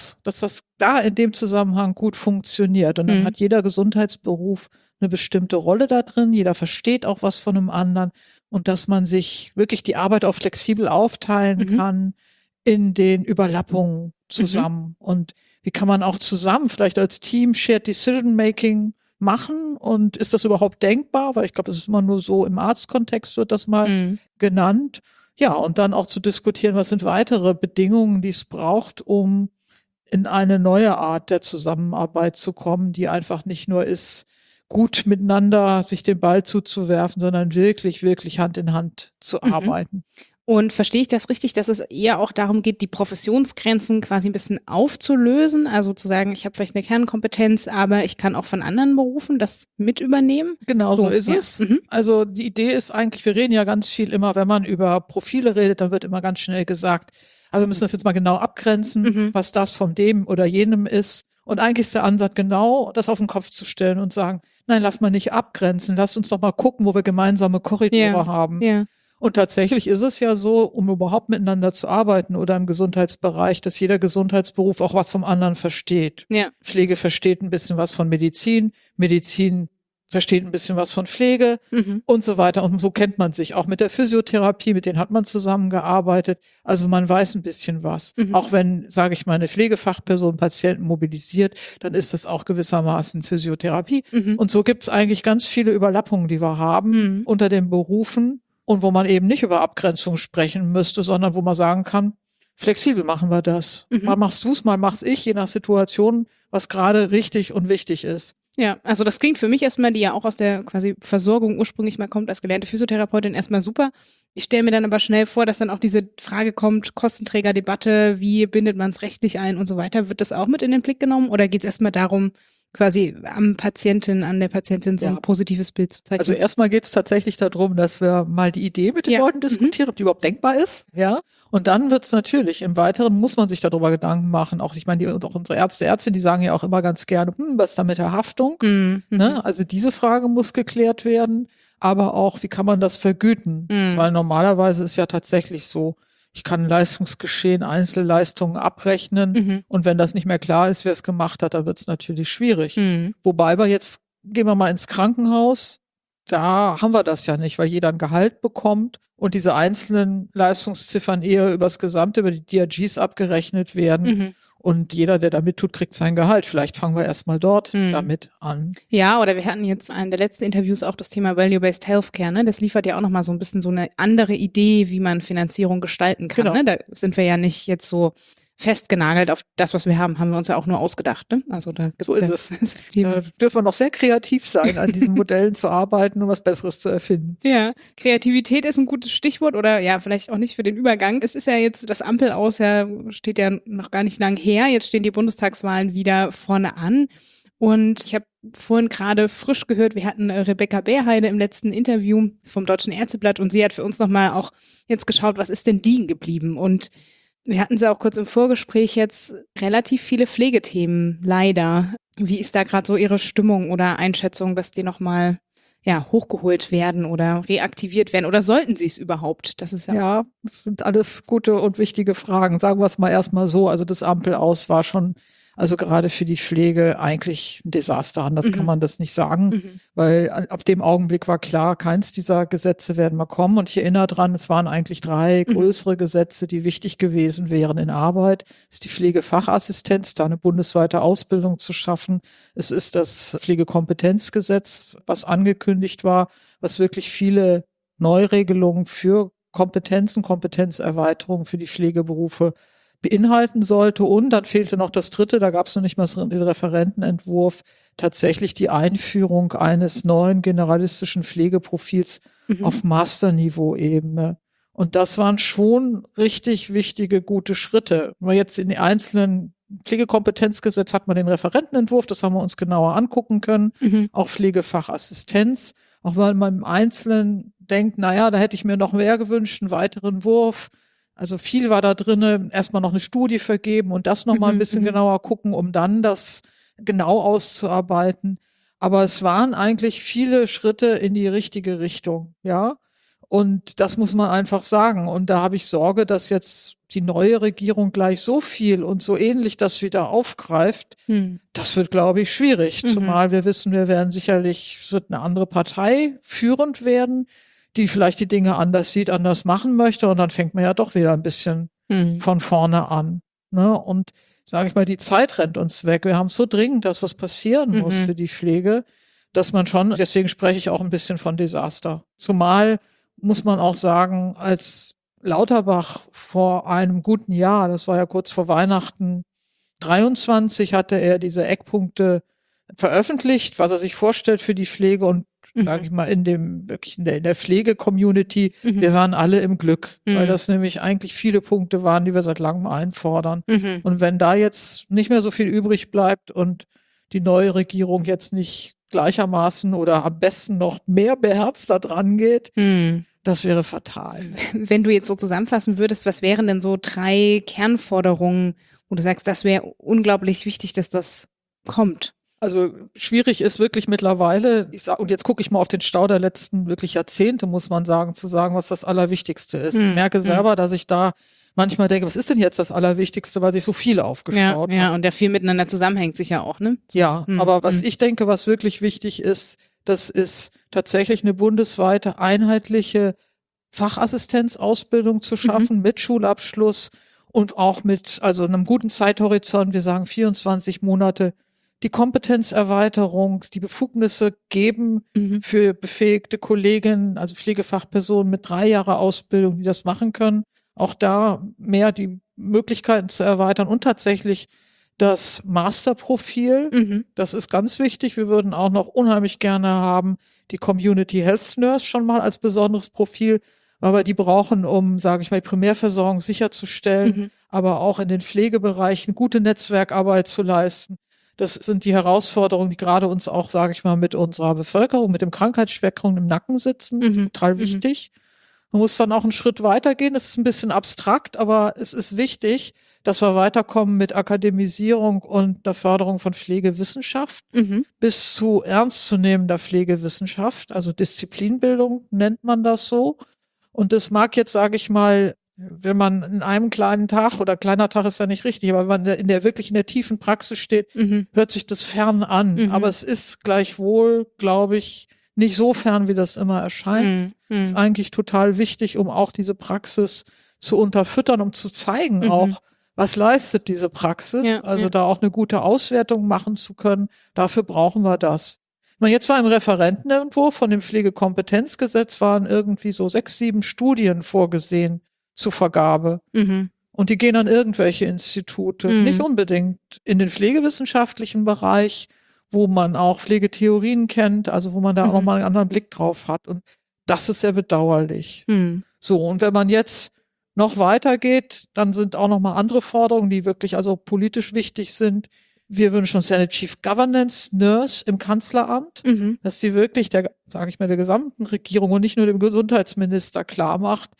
S4: das da in dem Zusammenhang gut funktioniert. Und dann hat jeder Gesundheitsberuf eine bestimmte Rolle da drin. Jeder versteht auch was von einem anderen und dass man sich wirklich die Arbeit auch flexibel aufteilen kann in den Überlappungen zusammen. Und wie kann man auch zusammen vielleicht als Team Shared Decision Making machen und ist das überhaupt denkbar? Weil ich glaube, das ist immer nur so im Arztkontext wird das mal genannt. Ja, und dann auch zu diskutieren, was sind weitere Bedingungen, die es braucht, um in eine neue Art der Zusammenarbeit zu kommen, die einfach nicht nur ist, gut miteinander sich den Ball zuzuwerfen, sondern wirklich, wirklich Hand in Hand zu arbeiten.
S2: Und verstehe ich das richtig, dass es eher auch darum geht, die Professionsgrenzen quasi ein bisschen aufzulösen? Also zu sagen, ich habe vielleicht eine Kernkompetenz, aber ich kann auch von anderen Berufen das mit übernehmen?
S4: Genau, so ist es. Also die Idee ist eigentlich, wir reden ja ganz viel immer, wenn man über Profile redet, dann wird immer ganz schnell gesagt, aber wir müssen das jetzt mal genau abgrenzen, was das von dem oder jenem ist. Und eigentlich ist der Ansatz genau, das auf den Kopf zu stellen und sagen, nein, lass mal nicht abgrenzen, lass uns doch mal gucken, wo wir gemeinsame Korridore haben.
S2: Ja.
S4: Und tatsächlich ist es ja so, um überhaupt miteinander zu arbeiten oder im Gesundheitsbereich, dass jeder Gesundheitsberuf auch was vom anderen versteht.
S2: Ja.
S4: Pflege versteht ein bisschen was von Medizin, Medizin versteht ein bisschen was von Pflege und so weiter. Und so kennt man sich. Auch mit der Physiotherapie, mit denen hat man zusammengearbeitet. Also man weiß ein bisschen was. Auch wenn, sage ich mal, eine Pflegefachperson Patienten mobilisiert, dann ist das auch gewissermaßen Physiotherapie. Und so gibt es eigentlich ganz viele Überlappungen, die wir haben unter den Berufen und wo man eben nicht über Abgrenzung sprechen müsste, sondern wo man sagen kann, flexibel machen wir das. Mal machst du es, mal mach's ich, je nach Situation, was gerade richtig und wichtig ist.
S2: Ja, also das klingt für mich erstmal, die ja auch aus der quasi Versorgung ursprünglich mal kommt, als gelernte Physiotherapeutin, erstmal super. Ich stelle mir dann aber schnell vor, dass dann auch diese Frage kommt, Kostenträgerdebatte, wie bindet man es rechtlich ein und so weiter. Wird das auch mit in den Blick genommen oder geht es erstmal darum, quasi an der Patientin so ein positives Bild zu zeichnen?
S4: Also erstmal geht es tatsächlich darum, dass wir mal die Idee mit den Leuten diskutieren, ob die überhaupt denkbar ist, ja. Und dann wird es natürlich, im Weiteren muss man sich darüber Gedanken machen. Auch, ich meine, auch unsere Ärztinnen, die sagen ja auch immer ganz gerne, was ist da mit der Haftung? Ne? Also diese Frage muss geklärt werden. Aber auch, wie kann man das vergüten? Weil normalerweise ist ja tatsächlich so, ich kann Leistungsgeschehen, Einzelleistungen abrechnen. Und wenn das nicht mehr klar ist, wer es gemacht hat, dann wird es natürlich schwierig. Wobei gehen wir mal ins Krankenhaus. Da haben wir das ja nicht, weil jeder ein Gehalt bekommt und diese einzelnen Leistungsziffern eher über die DRGs abgerechnet werden. Und jeder, der da mittut, kriegt sein Gehalt. Vielleicht fangen wir erstmal dort damit an.
S2: Ja, oder wir hatten jetzt einen der letzten Interviews auch das Thema Value-Based Healthcare, ne? Das liefert ja auch nochmal so ein bisschen so eine andere Idee, wie man Finanzierung gestalten kann.
S4: Genau.
S2: Ne? Da sind wir ja nicht jetzt so festgenagelt auf das, was wir haben wir uns ja auch nur ausgedacht. Ne? Also da gibt's
S4: So ist es.
S2: Systeme.
S4: Da dürfen wir noch sehr kreativ sein, an diesen Modellen zu arbeiten und was Besseres zu erfinden.
S2: Ja, Kreativität ist ein gutes Stichwort oder ja, vielleicht auch nicht für den Übergang. Es ist ja jetzt das Ampel aus, steht ja noch gar nicht lang her. Jetzt stehen die Bundestagswahlen wieder vorne an. Und ich habe vorhin gerade frisch gehört, wir hatten Rebecca Beerheide im letzten Interview vom Deutschen Ärzteblatt und sie hat für uns nochmal auch jetzt geschaut, was ist denn liegen geblieben? Und wir hatten sie auch kurz im Vorgespräch jetzt relativ viele Pflegethemen, leider. Wie ist da gerade so Ihre Stimmung oder Einschätzung, dass die nochmal hochgeholt werden oder reaktiviert werden? Oder sollten sie es überhaupt? Das ist
S4: Ja, das sind alles gute und wichtige Fragen. Sagen wir es mal erstmal so. Also das Ampel aus war schon, also gerade für die Pflege eigentlich ein Desaster. Anders kann man das nicht sagen, weil ab dem Augenblick war klar, keins dieser Gesetze werden mal kommen. Und ich erinnere dran, es waren eigentlich 3 größere Gesetze, die wichtig gewesen wären in Arbeit. Es ist die Pflegefachassistenz, da eine bundesweite Ausbildung zu schaffen. Es ist das Pflegekompetenzgesetz, was angekündigt war, was wirklich viele Neuregelungen für Kompetenzerweiterung für die Pflegeberufe beinhalten sollte. Und dann fehlte noch das 3., da gab es noch nicht mal den Referentenentwurf, tatsächlich die Einführung eines neuen generalistischen Pflegeprofils auf Masterniveau-Ebene. Und das waren schon richtig wichtige, gute Schritte. Wenn man jetzt in den einzelnen Pflegekompetenzgesetz hat man den Referentenentwurf, das haben wir uns genauer angucken können, auch Pflegefachassistenz, auch weil man im Einzelnen denkt, naja, da hätte ich mir noch mehr gewünscht, einen weiteren Wurf. Also viel war da drinne, erstmal noch eine Studie vergeben und das nochmal ein bisschen genauer gucken, um dann das genau auszuarbeiten. Aber es waren eigentlich viele Schritte in die richtige Richtung, ja. Und das muss man einfach sagen. Und da habe ich Sorge, dass jetzt die neue Regierung gleich so viel und so ähnlich das wieder aufgreift. Das wird, glaube ich, schwierig. Zumal wir wissen, es wird eine andere Partei führend werden, die vielleicht die Dinge anders sieht, anders machen möchte. Und dann fängt man ja doch wieder ein bisschen von vorne an. Ne? Und sage ich mal, die Zeit rennt uns weg. Wir haben es so dringend, dass was passieren muss für die Pflege, dass man schon, deswegen spreche ich auch ein bisschen von Desaster. Zumal muss man auch sagen, als Lauterbach vor einem guten Jahr, das war ja kurz vor Weihnachten 23, hatte er diese Eckpunkte veröffentlicht, was er sich vorstellt für die Pflege und sage ich mal, in der Pflege-Community, wir waren alle im Glück, weil das nämlich eigentlich viele Punkte waren, die wir seit langem einfordern. Und wenn da jetzt nicht mehr so viel übrig bleibt und die neue Regierung jetzt nicht gleichermaßen oder am besten noch mehr beherzt da dran geht, das wäre fatal.
S2: Wenn du jetzt so zusammenfassen würdest, was wären denn so 3 Kernforderungen, wo du sagst, das wäre unglaublich wichtig, dass das kommt?
S4: Also schwierig ist wirklich mittlerweile, und jetzt gucke ich mal auf den Stau der letzten wirklich Jahrzehnte, muss man sagen, zu sagen, was das Allerwichtigste ist. Ich merke selber, dass ich da manchmal denke, was ist denn jetzt das Allerwichtigste, weil sich so viel aufgeschaut hat.
S2: Ja, und der viel miteinander zusammenhängt sicher auch, ne?
S4: Ja, aber was ich denke, was wirklich wichtig ist, das ist tatsächlich eine bundesweite einheitliche Fachassistenzausbildung zu schaffen mit Schulabschluss und auch mit einem guten Zeithorizont, wir sagen 24 Monate, die Kompetenzerweiterung, die Befugnisse geben für befähigte Kolleginnen, also Pflegefachpersonen mit 3 Jahre Ausbildung, die das machen können. Auch da mehr die Möglichkeiten zu erweitern und tatsächlich das Masterprofil. Das ist ganz wichtig. Wir würden auch noch unheimlich gerne haben, die Community Health Nurse schon mal als besonderes Profil, weil wir die brauchen, um, sage ich mal, die Primärversorgung sicherzustellen, aber auch in den Pflegebereichen gute Netzwerkarbeit zu leisten. Das sind die Herausforderungen, die gerade uns auch, sage ich mal, mit unserer Bevölkerung, mit dem Krankheitsspektrum im Nacken sitzen. Total wichtig. Man muss dann auch einen Schritt weitergehen. Das ist ein bisschen abstrakt, aber es ist wichtig, dass wir weiterkommen mit Akademisierung und der Förderung von Pflegewissenschaft bis zu ernstzunehmender Pflegewissenschaft. Also Disziplinbildung nennt man das so. Und das mag jetzt, sage ich mal, wenn man in einem kleinen Tag, oder kleiner Tag ist ja nicht richtig, aber wenn man wirklich in der tiefen Praxis steht, hört sich das fern an. Aber es ist gleichwohl, glaube ich, nicht so fern, wie das immer erscheint. Ist eigentlich total wichtig, um auch diese Praxis zu unterfüttern, um zu zeigen auch, was leistet diese Praxis, da auch eine gute Auswertung machen zu können. Dafür brauchen wir das. Jetzt war im Referentenentwurf von dem Pflegekompetenzgesetz waren irgendwie so 6, 7 Studien vorgesehen zur Vergabe. Und die gehen an irgendwelche Institute, nicht unbedingt in den pflegewissenschaftlichen Bereich, wo man auch Pflegetheorien kennt, also wo man da auch nochmal einen anderen Blick drauf hat. Und das ist sehr bedauerlich. So, und wenn man jetzt noch weitergeht, dann sind auch nochmal andere Forderungen, die wirklich also politisch wichtig sind. Wir wünschen uns ja eine Chief Governance Nurse im Kanzleramt, dass sie wirklich der gesamten Regierung und nicht nur dem Gesundheitsminister klar macht,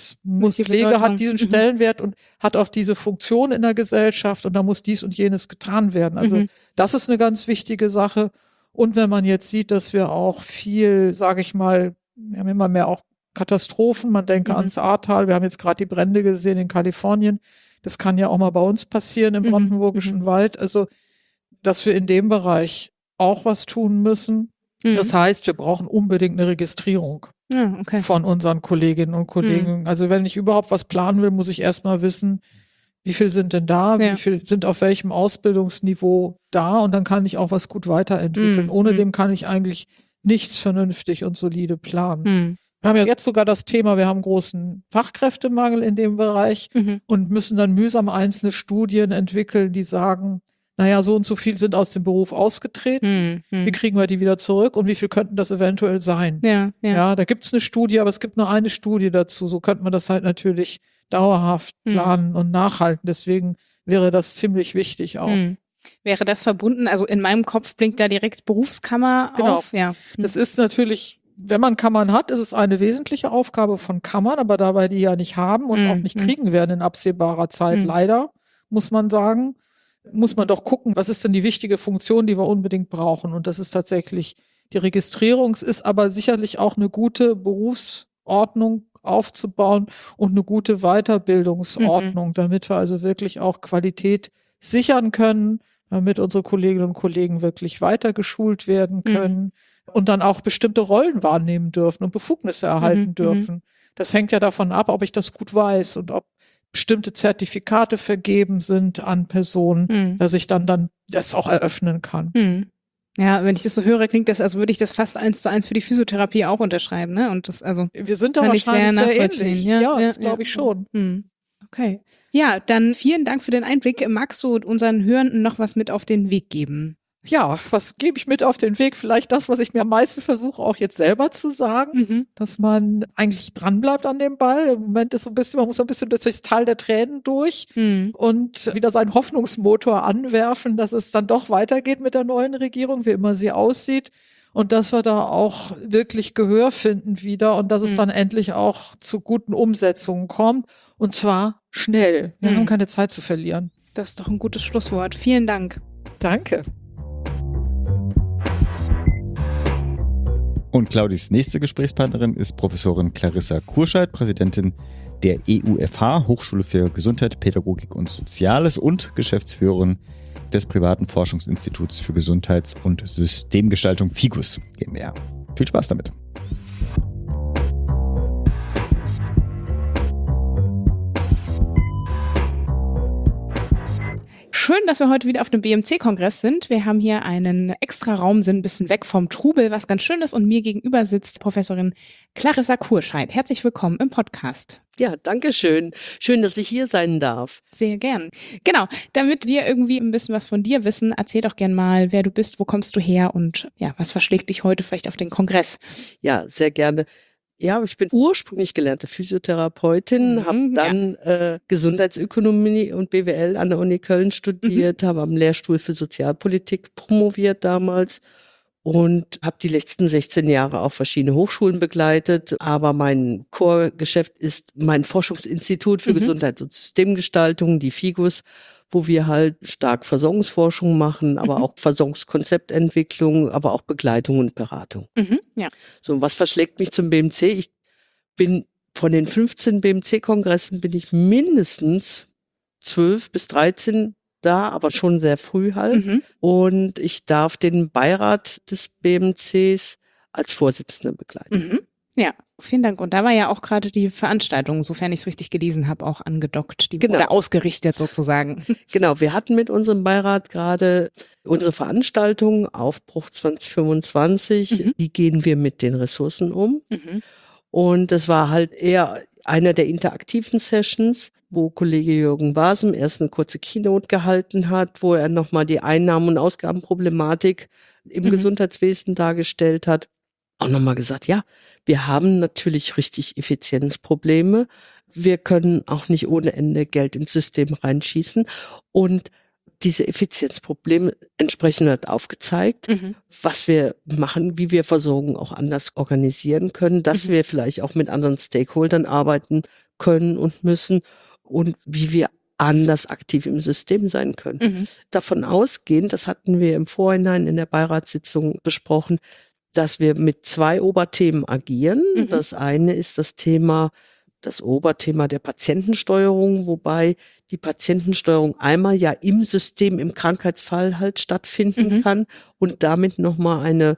S4: Pflege hat diesen Stellenwert und hat auch diese Funktion in der Gesellschaft und da muss dies und jenes getan werden. Also das ist eine ganz wichtige Sache. Und wenn man jetzt sieht, dass wir auch viel, sage ich mal, wir haben immer mehr auch Katastrophen, man denke ans Ahrtal, wir haben jetzt gerade die Brände gesehen in Kalifornien, das kann ja auch mal bei uns passieren im brandenburgischen Wald, also dass wir in dem Bereich auch was tun müssen. Das heißt, wir brauchen unbedingt eine Registrierung von unseren Kolleginnen und Kollegen. Also wenn ich überhaupt was planen will, muss ich erstmal wissen, wie viel sind denn da, wie viel sind auf welchem Ausbildungsniveau da und dann kann ich auch was gut weiterentwickeln. Ohne dem kann ich eigentlich nichts vernünftig und solide planen. Wir haben ja jetzt sogar das Thema, wir haben großen Fachkräftemangel in dem Bereich und müssen dann mühsam einzelne Studien entwickeln, die sagen, naja, so und so viel sind aus dem Beruf ausgetreten, wie kriegen wir die wieder zurück und wie viel könnten das eventuell sein? Ja, da gibt es eine Studie, aber es gibt nur eine Studie dazu, so könnte man das halt natürlich dauerhaft planen und nachhalten, deswegen wäre das ziemlich wichtig auch.
S2: Wäre das verbunden, also in meinem Kopf blinkt da direkt Berufskammer auf? Ja.
S4: Das ist natürlich, wenn man Kammern hat, ist es eine wesentliche Aufgabe von Kammern, aber dabei die ja nicht haben und auch nicht kriegen werden in absehbarer Zeit, leider, muss man sagen, muss man doch gucken, was ist denn die wichtige Funktion, die wir unbedingt brauchen. Und das ist tatsächlich die Registrierung. Es ist aber sicherlich auch eine gute Berufsordnung aufzubauen und eine gute Weiterbildungsordnung, damit wir also wirklich auch Qualität sichern können, damit unsere Kolleginnen und Kollegen wirklich weiter geschult werden können und dann auch bestimmte Rollen wahrnehmen dürfen und Befugnisse erhalten dürfen. Das hängt ja davon ab, ob ich das gut weiß und ob bestimmte Zertifikate vergeben sind an Personen, dass ich dann das auch eröffnen kann.
S2: Ja, wenn ich das so höre, klingt das, als würde ich das fast 1:1 für die Physiotherapie auch unterschreiben, ne? Und das, also.
S4: Wir sind da wahrscheinlich sehr ähnlich. Ja, das glaube ich schon.
S2: Okay. Ja, dann vielen Dank für den Einblick. Magst du unseren Hörenden noch was mit auf den Weg geben?
S4: Ja, was gebe ich mit auf den Weg? Vielleicht das, was ich mir am meisten versuche, auch jetzt selber zu sagen, dass man eigentlich dranbleibt an dem Ball. Im Moment ist so ein bisschen, man muss so ein bisschen durch das Tal der Tränen durch und wieder seinen Hoffnungsmotor anwerfen, dass es dann doch weitergeht mit der neuen Regierung, wie immer sie aussieht. Und dass wir da auch wirklich Gehör finden wieder und dass es dann endlich auch zu guten Umsetzungen kommt. Und zwar schnell. Wir haben keine Zeit zu verlieren.
S2: Das ist doch ein gutes Schlusswort. Vielen Dank.
S4: Danke.
S1: Und Claudis nächste Gesprächspartnerin ist Professorin Clarissa Kurscheid, Präsidentin der EUFH, Hochschule für Gesundheit, Pädagogik und Soziales und Geschäftsführerin des privaten Forschungsinstituts für Gesundheits- und Systemgestaltung FIGUS GmbH. Viel Spaß damit.
S2: schön, dass wir heute wieder auf dem BMC-Kongress sind. Wir haben hier einen extra Raum, sind ein bisschen weg vom Trubel, was ganz schön ist. Und mir gegenüber sitzt Professorin Clarissa Kurscheid. Herzlich willkommen im Podcast.
S5: Ja, danke schön. Schön, dass ich hier sein darf.
S2: Sehr gern. Genau, damit wir irgendwie ein bisschen was von dir wissen, erzähl doch gern mal, wer du bist, wo kommst du her und ja, was verschlägt dich heute vielleicht auf den Kongress?
S5: Ja, sehr gerne. Ja, ich bin ursprünglich gelernte Physiotherapeutin, habe dann Gesundheitsökonomie und BWL an der Uni Köln studiert, habe am Lehrstuhl für Sozialpolitik promoviert damals und habe die letzten 16 Jahre auch verschiedene Hochschulen begleitet. Aber mein Core-Geschäft ist mein Forschungsinstitut für Gesundheits- und Systemgestaltung, die FIGUS, wo wir halt stark Versorgungsforschung machen, aber auch Versorgungskonzeptentwicklung, aber auch Begleitung und Beratung.
S2: Ja.
S5: So, was verschlägt mich zum BMC? Ich bin von den 15 BMC-Kongressen bin ich mindestens 12 bis 13 da, aber schon sehr früh halt. Und ich darf den Beirat des BMCs als Vorsitzende begleiten.
S2: Ja, vielen Dank. Und da war ja auch gerade die Veranstaltung, sofern ich es richtig gelesen habe, auch angedockt. Die wurde ausgerichtet sozusagen.
S5: Genau, wir hatten mit unserem Beirat gerade unsere Veranstaltung Aufbruch 2025. Die gehen wir mit den Ressourcen um. Und das war halt eher einer der interaktiven Sessions, wo Kollege Jürgen Wasem erst eine kurze Keynote gehalten hat, wo er nochmal die Einnahmen- und Ausgabenproblematik im Gesundheitswesen dargestellt hat. Auch nochmal gesagt, ja, wir haben natürlich richtig Effizienzprobleme. Wir können auch nicht ohne Ende Geld ins System reinschießen. Und diese Effizienzprobleme entsprechend hat aufgezeigt, was wir machen, wie wir Versorgung auch anders organisieren können, dass wir vielleicht auch mit anderen Stakeholdern arbeiten können und müssen und wie wir anders aktiv im System sein können. Davon ausgehend, das hatten wir im Vorhinein in der Beiratssitzung besprochen, dass wir mit 2 Oberthemen agieren. Das eine ist das Oberthema der Patientensteuerung, wobei die Patientensteuerung einmal ja im System, im Krankheitsfall halt stattfinden kann und damit nochmal eine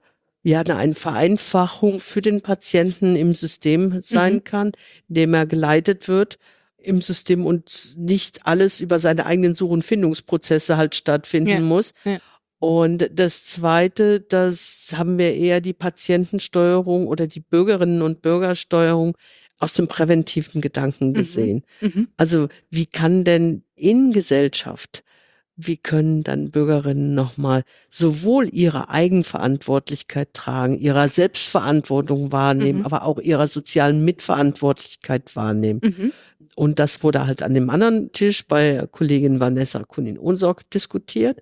S5: Vereinfachung für den Patienten im System sein kann, indem er geleitet wird im System und nicht alles über seine eigenen Such- und Findungsprozesse halt stattfinden muss. Ja. Und das Zweite, das haben wir eher die Patientensteuerung oder die Bürgerinnen und Bürgersteuerung aus dem präventiven Gedanken gesehen. Also wie kann denn in Gesellschaft, wie können dann Bürgerinnen nochmal sowohl ihre Eigenverantwortlichkeit tragen, ihrer Selbstverantwortung wahrnehmen, aber auch ihrer sozialen Mitverantwortlichkeit wahrnehmen. Und das wurde halt an dem anderen Tisch bei Kollegin Vanessa Kunin-Onsorg diskutiert.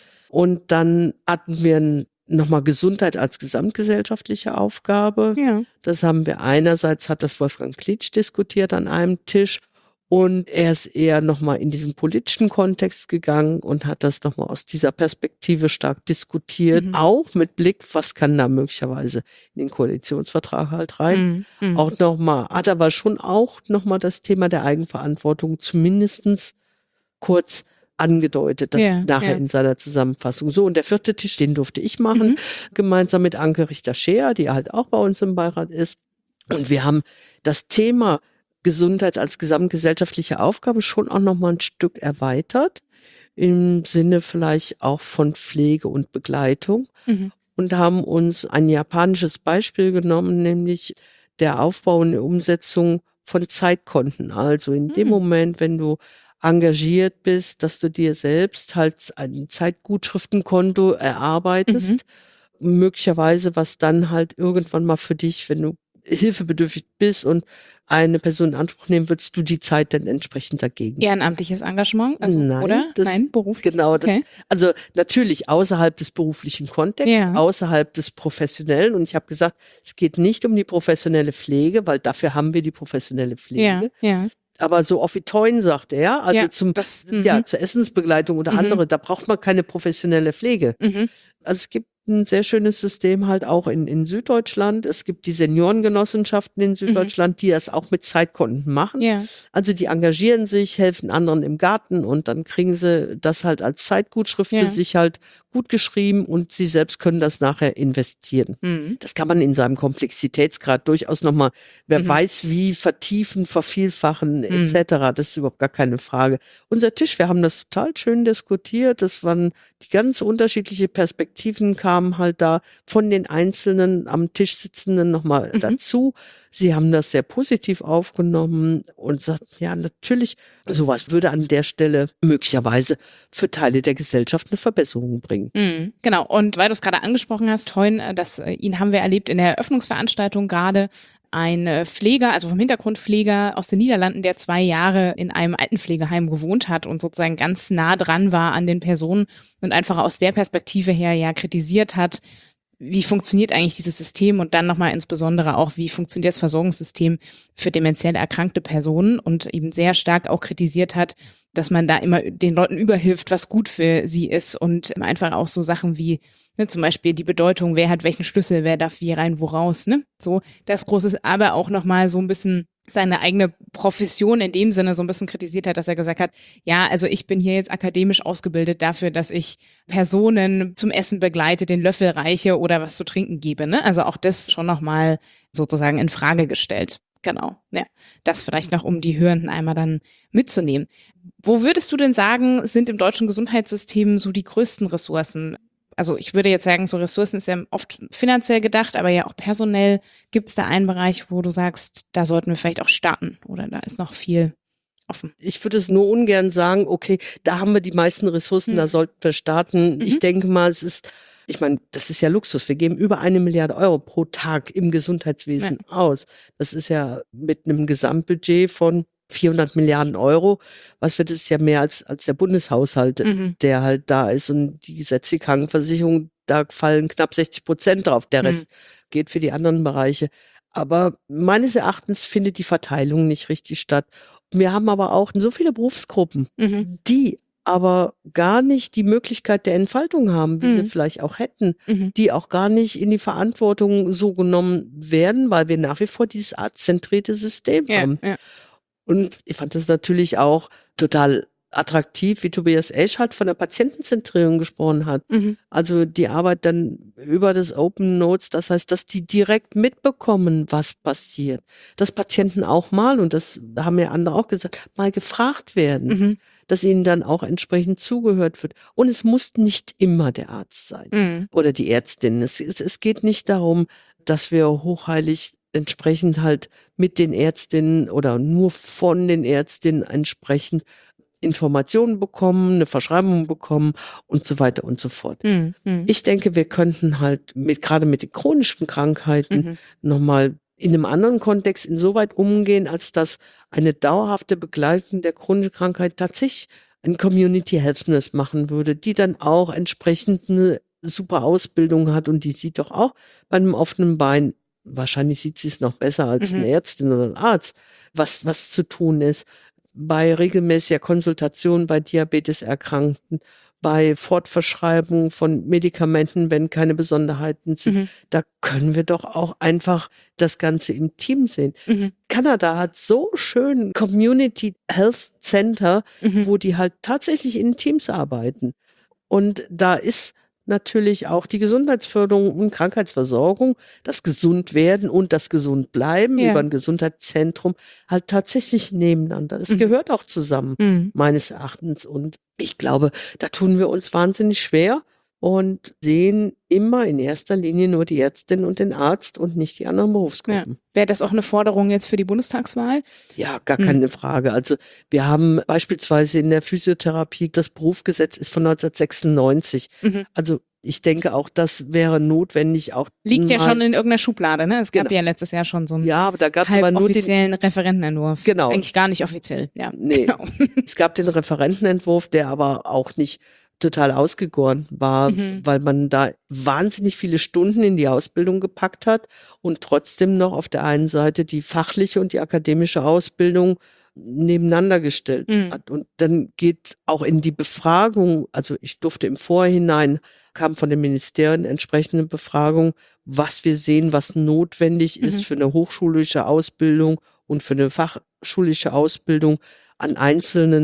S5: Und dann hatten wir nochmal Gesundheit als gesamtgesellschaftliche Aufgabe. Ja. Das haben wir einerseits, hat das Wolfgang Klitsch diskutiert an einem Tisch und er ist eher nochmal in diesen politischen Kontext gegangen und hat das nochmal aus dieser Perspektive stark diskutiert, auch mit Blick, was kann da möglicherweise in den Koalitionsvertrag halt rein. Auch nochmal, hat aber schon auch nochmal das Thema der Eigenverantwortung zumindestens kurz angedeutet, das nachher in seiner Zusammenfassung. So, und der 4. Tisch, den durfte ich machen, gemeinsam mit Anke Richter-Scheer, die halt auch bei uns im Beirat ist. Und wir haben das Thema Gesundheit als gesamtgesellschaftliche Aufgabe schon auch nochmal ein Stück erweitert, im Sinne vielleicht auch von Pflege und Begleitung. Und haben uns ein japanisches Beispiel genommen, nämlich der Aufbau und die Umsetzung von Zeitkonten. Also in dem Moment, wenn du engagiert bist, dass du dir selbst halt ein Zeitgutschriftenkonto erarbeitest, möglicherweise was dann halt irgendwann mal für dich, wenn du hilfebedürftig bist und eine Person in Anspruch nehmen, würdest du die Zeit dann entsprechend dagegen.
S2: Ehrenamtliches Engagement, also,
S5: Nein,
S2: oder? Nein, beruflich.
S5: Genau,
S2: okay.
S5: Also natürlich außerhalb des beruflichen Kontexts, außerhalb des Professionellen. Und ich habe gesagt, es geht nicht um die professionelle Pflege, weil dafür haben wir die professionelle Pflege. Aber so Offitoin, sagt er, also zur Essensbegleitung oder andere, da braucht man keine professionelle Pflege. Also es gibt ein sehr schönes System halt auch in Süddeutschland. Es gibt die Seniorengenossenschaften in Süddeutschland, die das auch mit Zeitkonten machen. Also die engagieren sich, helfen anderen im Garten und dann kriegen sie das halt als Zeitgutschrift für sich halt gut geschrieben und Sie selbst können das nachher investieren. Das kann man in seinem Komplexitätsgrad durchaus nochmal, wer weiß wie, vertiefen, vervielfachen etc. Das ist überhaupt gar keine Frage. Unser Tisch, wir haben das total schön diskutiert. Das waren die ganz unterschiedliche Perspektiven kamen halt da von den einzelnen am Tisch Sitzenden nochmal dazu. Sie haben das sehr positiv aufgenommen und sagt, ja, natürlich, sowas würde an der Stelle möglicherweise für Teile der Gesellschaft eine Verbesserung bringen.
S2: Genau. Und weil du es gerade angesprochen hast, Teun, ihn haben wir erlebt in der Eröffnungsveranstaltung gerade. Ein Pfleger, also vom Hintergrundpfleger aus den Niederlanden, der 2 Jahre in einem Altenpflegeheim gewohnt hat und sozusagen ganz nah dran war an den Personen und einfach aus der Perspektive her ja kritisiert hat, wie funktioniert eigentlich dieses System und dann nochmal insbesondere auch, wie funktioniert das Versorgungssystem für dementiell erkrankte Personen und eben sehr stark auch kritisiert hat, dass man da immer den Leuten überhilft, was gut für sie ist und einfach auch so Sachen wie zum Beispiel die Bedeutung, wer hat welchen Schlüssel, wer darf wie rein, wo raus, so das Große, aber auch nochmal so ein bisschen seine eigene Profession in dem Sinne so ein bisschen kritisiert hat, dass er gesagt hat, ja, also ich bin hier jetzt akademisch ausgebildet dafür, dass ich Personen zum Essen begleite, den Löffel reiche oder was zu trinken gebe, Also auch das schon nochmal sozusagen in Frage gestellt. Genau, ja. Das vielleicht noch, um die Hörenden einmal dann mitzunehmen. Wo würdest du denn sagen, sind im deutschen Gesundheitssystem so die größten Ressourcen? Also ich würde jetzt sagen, so Ressourcen ist ja oft finanziell gedacht, aber ja auch personell. Gibt es da einen Bereich, wo du sagst, da sollten wir vielleicht auch starten oder da ist noch viel offen?
S5: Ich würde es nur ungern sagen, okay, da haben wir die meisten Ressourcen, da sollten wir starten. Ich denke mal, ich meine, das ist ja Luxus. Wir geben über 1 Milliarde Euro pro Tag im Gesundheitswesen aus. Das ist ja mit einem Gesamtbudget von 400 Milliarden Euro, was wird es ja mehr als der Bundeshaushalt, der halt da ist und die gesetzliche Krankenversicherung, da fallen knapp 60% drauf. Der Rest geht für die anderen Bereiche. Aber meines Erachtens findet die Verteilung nicht richtig statt. Wir haben aber auch so viele Berufsgruppen, die aber gar nicht die Möglichkeit der Entfaltung haben, wie sie vielleicht auch hätten, die auch gar nicht in die Verantwortung so genommen werden, weil wir nach wie vor dieses arztzentrierte System haben. Ja. Und ich fand das natürlich auch total attraktiv, wie Tobias Esch halt von der Patientenzentrierung gesprochen hat. Also die Arbeit dann über das Open Notes, das heißt, dass die direkt mitbekommen, was passiert. Dass Patienten auch mal, und das haben ja andere auch gesagt, mal gefragt werden, dass ihnen dann auch entsprechend zugehört wird. Und es muss nicht immer der Arzt sein oder die Ärztin. Es geht nicht darum, dass wir hochheilig entsprechend halt mit den Ärztinnen oder nur von den Ärztinnen entsprechend Informationen bekommen, eine Verschreibung bekommen und so weiter und so fort. Ich denke, wir könnten halt gerade mit den chronischen Krankheiten nochmal in einem anderen Kontext insoweit umgehen, als dass eine dauerhafte Begleitung der chronischen Krankheit tatsächlich ein Community Health Nurse machen würde, die dann auch entsprechend eine super Ausbildung hat und die sieht doch auch bei einem offenen Bein, wahrscheinlich sieht sie es noch besser als eine Ärztin oder ein Arzt, was zu tun ist. Bei regelmäßiger Konsultation bei Diabeteserkrankten, bei Fortverschreibung von Medikamenten, wenn keine Besonderheiten sind, da können wir doch auch einfach das Ganze im Team sehen. Kanada hat so schön Community Health Center, wo die halt tatsächlich in Teams arbeiten. Und da ist natürlich auch die Gesundheitsförderung und Krankheitsversorgung, das Gesundwerden und das Gesundbleiben über ein Gesundheitszentrum halt tatsächlich nebeneinander. Das gehört auch zusammen, meines Erachtens. Und ich glaube, da tun wir uns wahnsinnig schwer und sehen immer in erster Linie nur die Ärztin und den Arzt und nicht die anderen Berufsgruppen.
S2: Ja. Wäre das auch eine Forderung jetzt für die Bundestagswahl?
S5: Ja, gar keine Frage. Also wir haben beispielsweise in der Physiotherapie, das Berufsgesetz ist von 1996. Also ich denke auch, das wäre notwendig. Auch
S2: liegt ja schon in irgendeiner Schublade, ne? Es gab ja letztes Jahr schon so einen
S5: aber da gab's aber nur
S2: offiziellen Referentenentwurf.
S5: Genau.
S2: Eigentlich gar nicht offiziell. Ja,
S5: nee.
S2: Genau.
S5: Es gab den Referentenentwurf, der aber auch nicht total ausgegoren war, weil man da wahnsinnig viele Stunden in die Ausbildung gepackt hat und trotzdem noch auf der einen Seite die fachliche und die akademische Ausbildung nebeneinander gestellt hat. Und dann geht auch in die Befragung, also ich durfte im Vorhinein, kam von den Ministerien entsprechende Befragung, was wir sehen, was notwendig ist für eine hochschulische Ausbildung und für eine fachschulische Ausbildung an einzelnen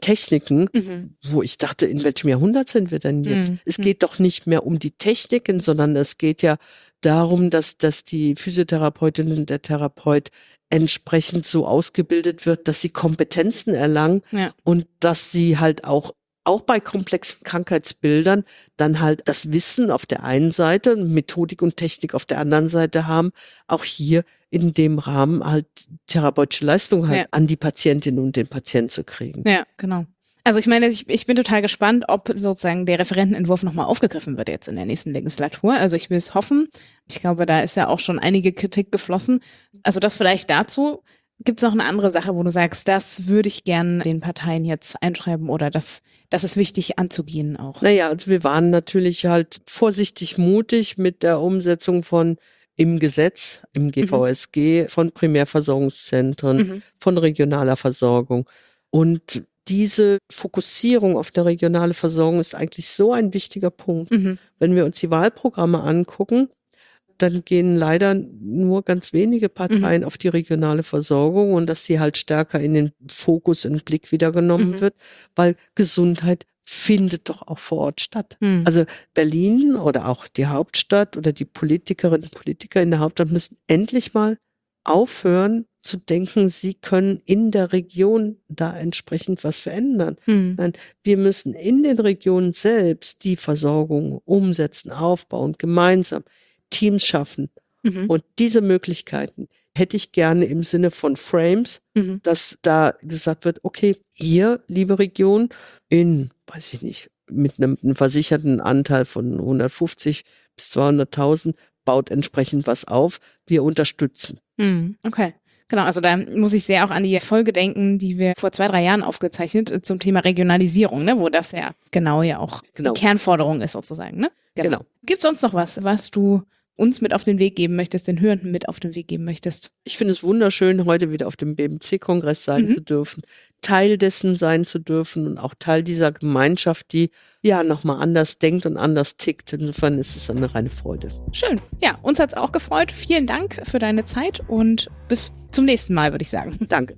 S5: Techniken, wo ich dachte, in welchem Jahrhundert sind wir denn jetzt? Es geht doch nicht mehr um die Techniken, sondern es geht ja darum, dass die Physiotherapeutin und der Therapeut entsprechend so ausgebildet wird, dass sie Kompetenzen erlangen und dass sie halt auch bei komplexen Krankheitsbildern dann halt das Wissen auf der einen Seite, Methodik und Technik auf der anderen Seite haben, auch hier in dem Rahmen halt therapeutische Leistung halt an die Patientin und den Patienten zu kriegen.
S2: Ja, genau. Also ich meine, ich bin total gespannt, ob sozusagen der Referentenentwurf nochmal aufgegriffen wird jetzt in der nächsten Legislatur. Also ich will es hoffen. Ich glaube, da ist ja auch schon einige Kritik geflossen. Also das vielleicht dazu. Gibt es noch eine andere Sache, wo du sagst, das würde ich gern den Parteien jetzt einschreiben oder das ist wichtig anzugehen auch?
S5: Naja, also wir waren natürlich halt vorsichtig mutig mit der Umsetzung von im Gesetz, im GVSG, von Primärversorgungszentren, von regionaler Versorgung. Und diese Fokussierung auf der regionale Versorgung ist eigentlich so ein wichtiger Punkt. Wenn wir uns die Wahlprogramme angucken, dann gehen leider nur ganz wenige Parteien auf die regionale Versorgung und dass sie halt stärker in den Fokus, in den Blick wieder genommen wird, weil Gesundheit findet doch auch vor Ort statt. Also Berlin oder auch die Hauptstadt oder die Politikerinnen und Politiker in der Hauptstadt müssen endlich mal aufhören zu denken, sie können in der Region da entsprechend was verändern. Nein, wir müssen in den Regionen selbst die Versorgung umsetzen, aufbauen, gemeinsam Teams schaffen. Und diese Möglichkeiten hätte ich gerne im Sinne von Frames, dass da gesagt wird, okay, hier, liebe Region, weiß ich nicht, mit einem versicherten Anteil von 150 bis 200.000 baut entsprechend was auf. Wir unterstützen.
S2: Okay. Genau, also da muss ich sehr auch an die Folge denken, die wir vor 2-3 Jahren aufgezeichnet zum Thema Regionalisierung, ne, wo das ja auch die Kernforderung ist sozusagen. Ne? Genau. Gibt es sonst noch was du uns mit auf den Weg geben möchtest, den Hörenden mit auf den Weg geben möchtest?
S5: Ich finde es wunderschön, heute wieder auf dem BMC-Kongress sein zu dürfen, Teil dessen sein zu dürfen und auch Teil dieser Gemeinschaft, die ja nochmal anders denkt und anders tickt. Insofern ist es eine reine Freude.
S2: Schön. Ja, uns hat es auch gefreut. Vielen Dank für deine Zeit und bis zum nächsten Mal, würde ich sagen.
S5: Danke.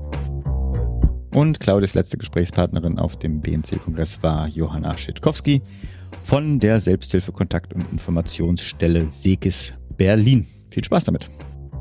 S1: Und Claudias letzte Gesprächspartnerin auf dem BMC-Kongress war Johanna Schitkowski von der Selbsthilfe-Kontakt- und Informationsstelle SEGES Berlin. Viel Spaß damit.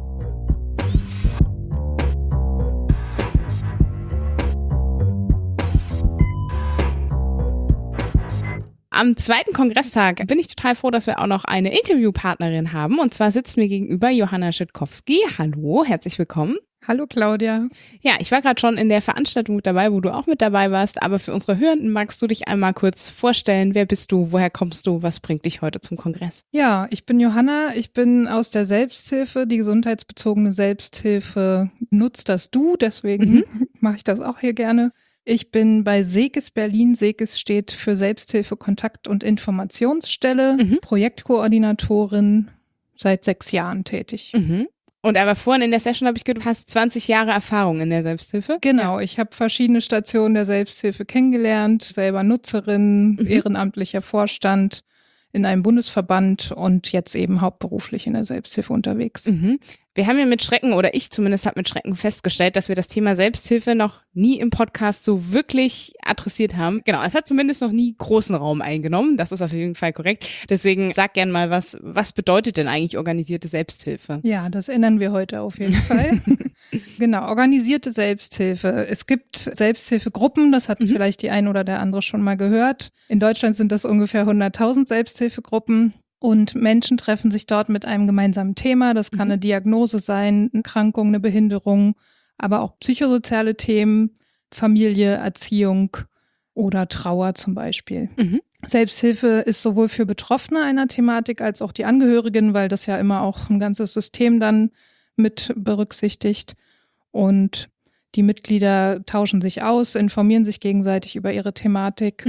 S2: Am zweiten Kongresstag bin ich total froh, dass wir auch noch eine Interviewpartnerin haben. Und zwar sitzt mir gegenüber Johanna Schitkowski. Hallo, herzlich willkommen.
S6: Hallo Claudia.
S2: Ja, ich war gerade schon in der Veranstaltung mit dabei, wo du auch mit dabei warst. Aber für unsere Hörenden magst du dich einmal kurz vorstellen. Wer bist du? Woher kommst du? Was bringt dich heute zum Kongress?
S6: Ja, ich bin Johanna. Ich bin aus der Selbsthilfe. Die gesundheitsbezogene Selbsthilfe nutzt das Du. Deswegen mache ich das auch hier gerne. Ich bin bei SEGES Berlin. SEGES steht für Selbsthilfe Kontakt- und Informationsstelle. Projektkoordinatorin, seit 6 Jahren tätig.
S2: Und aber vorhin in der Session habe ich gehört, du hast 20 Jahre Erfahrung in der Selbsthilfe.
S6: Genau, ich habe verschiedene Stationen der Selbsthilfe kennengelernt, selber Nutzerin, ehrenamtlicher Vorstand in einem Bundesverband und jetzt eben hauptberuflich in der Selbsthilfe unterwegs.
S2: Wir haben ja mit Schrecken, oder ich zumindest habe mit Schrecken festgestellt, dass wir das Thema Selbsthilfe noch nie im Podcast so wirklich adressiert haben. Genau, es hat zumindest noch nie großen Raum eingenommen. Das ist auf jeden Fall korrekt. Deswegen sag gern mal, was bedeutet denn eigentlich organisierte Selbsthilfe?
S6: Ja, das ändern wir heute auf jeden Fall. Genau, organisierte Selbsthilfe. Es gibt Selbsthilfegruppen, das hat vielleicht die ein oder der andere schon mal gehört. In Deutschland sind das ungefähr 100.000 Selbsthilfegruppen. Und Menschen treffen sich dort mit einem gemeinsamen Thema. Das kann eine Diagnose sein, eine Erkrankung, eine Behinderung, aber auch psychosoziale Themen, Familie, Erziehung oder Trauer zum Beispiel. Selbsthilfe ist sowohl für Betroffene einer Thematik als auch die Angehörigen, weil das ja immer auch ein ganzes System dann mit berücksichtigt. Und die Mitglieder tauschen sich aus, informieren sich gegenseitig über ihre Thematik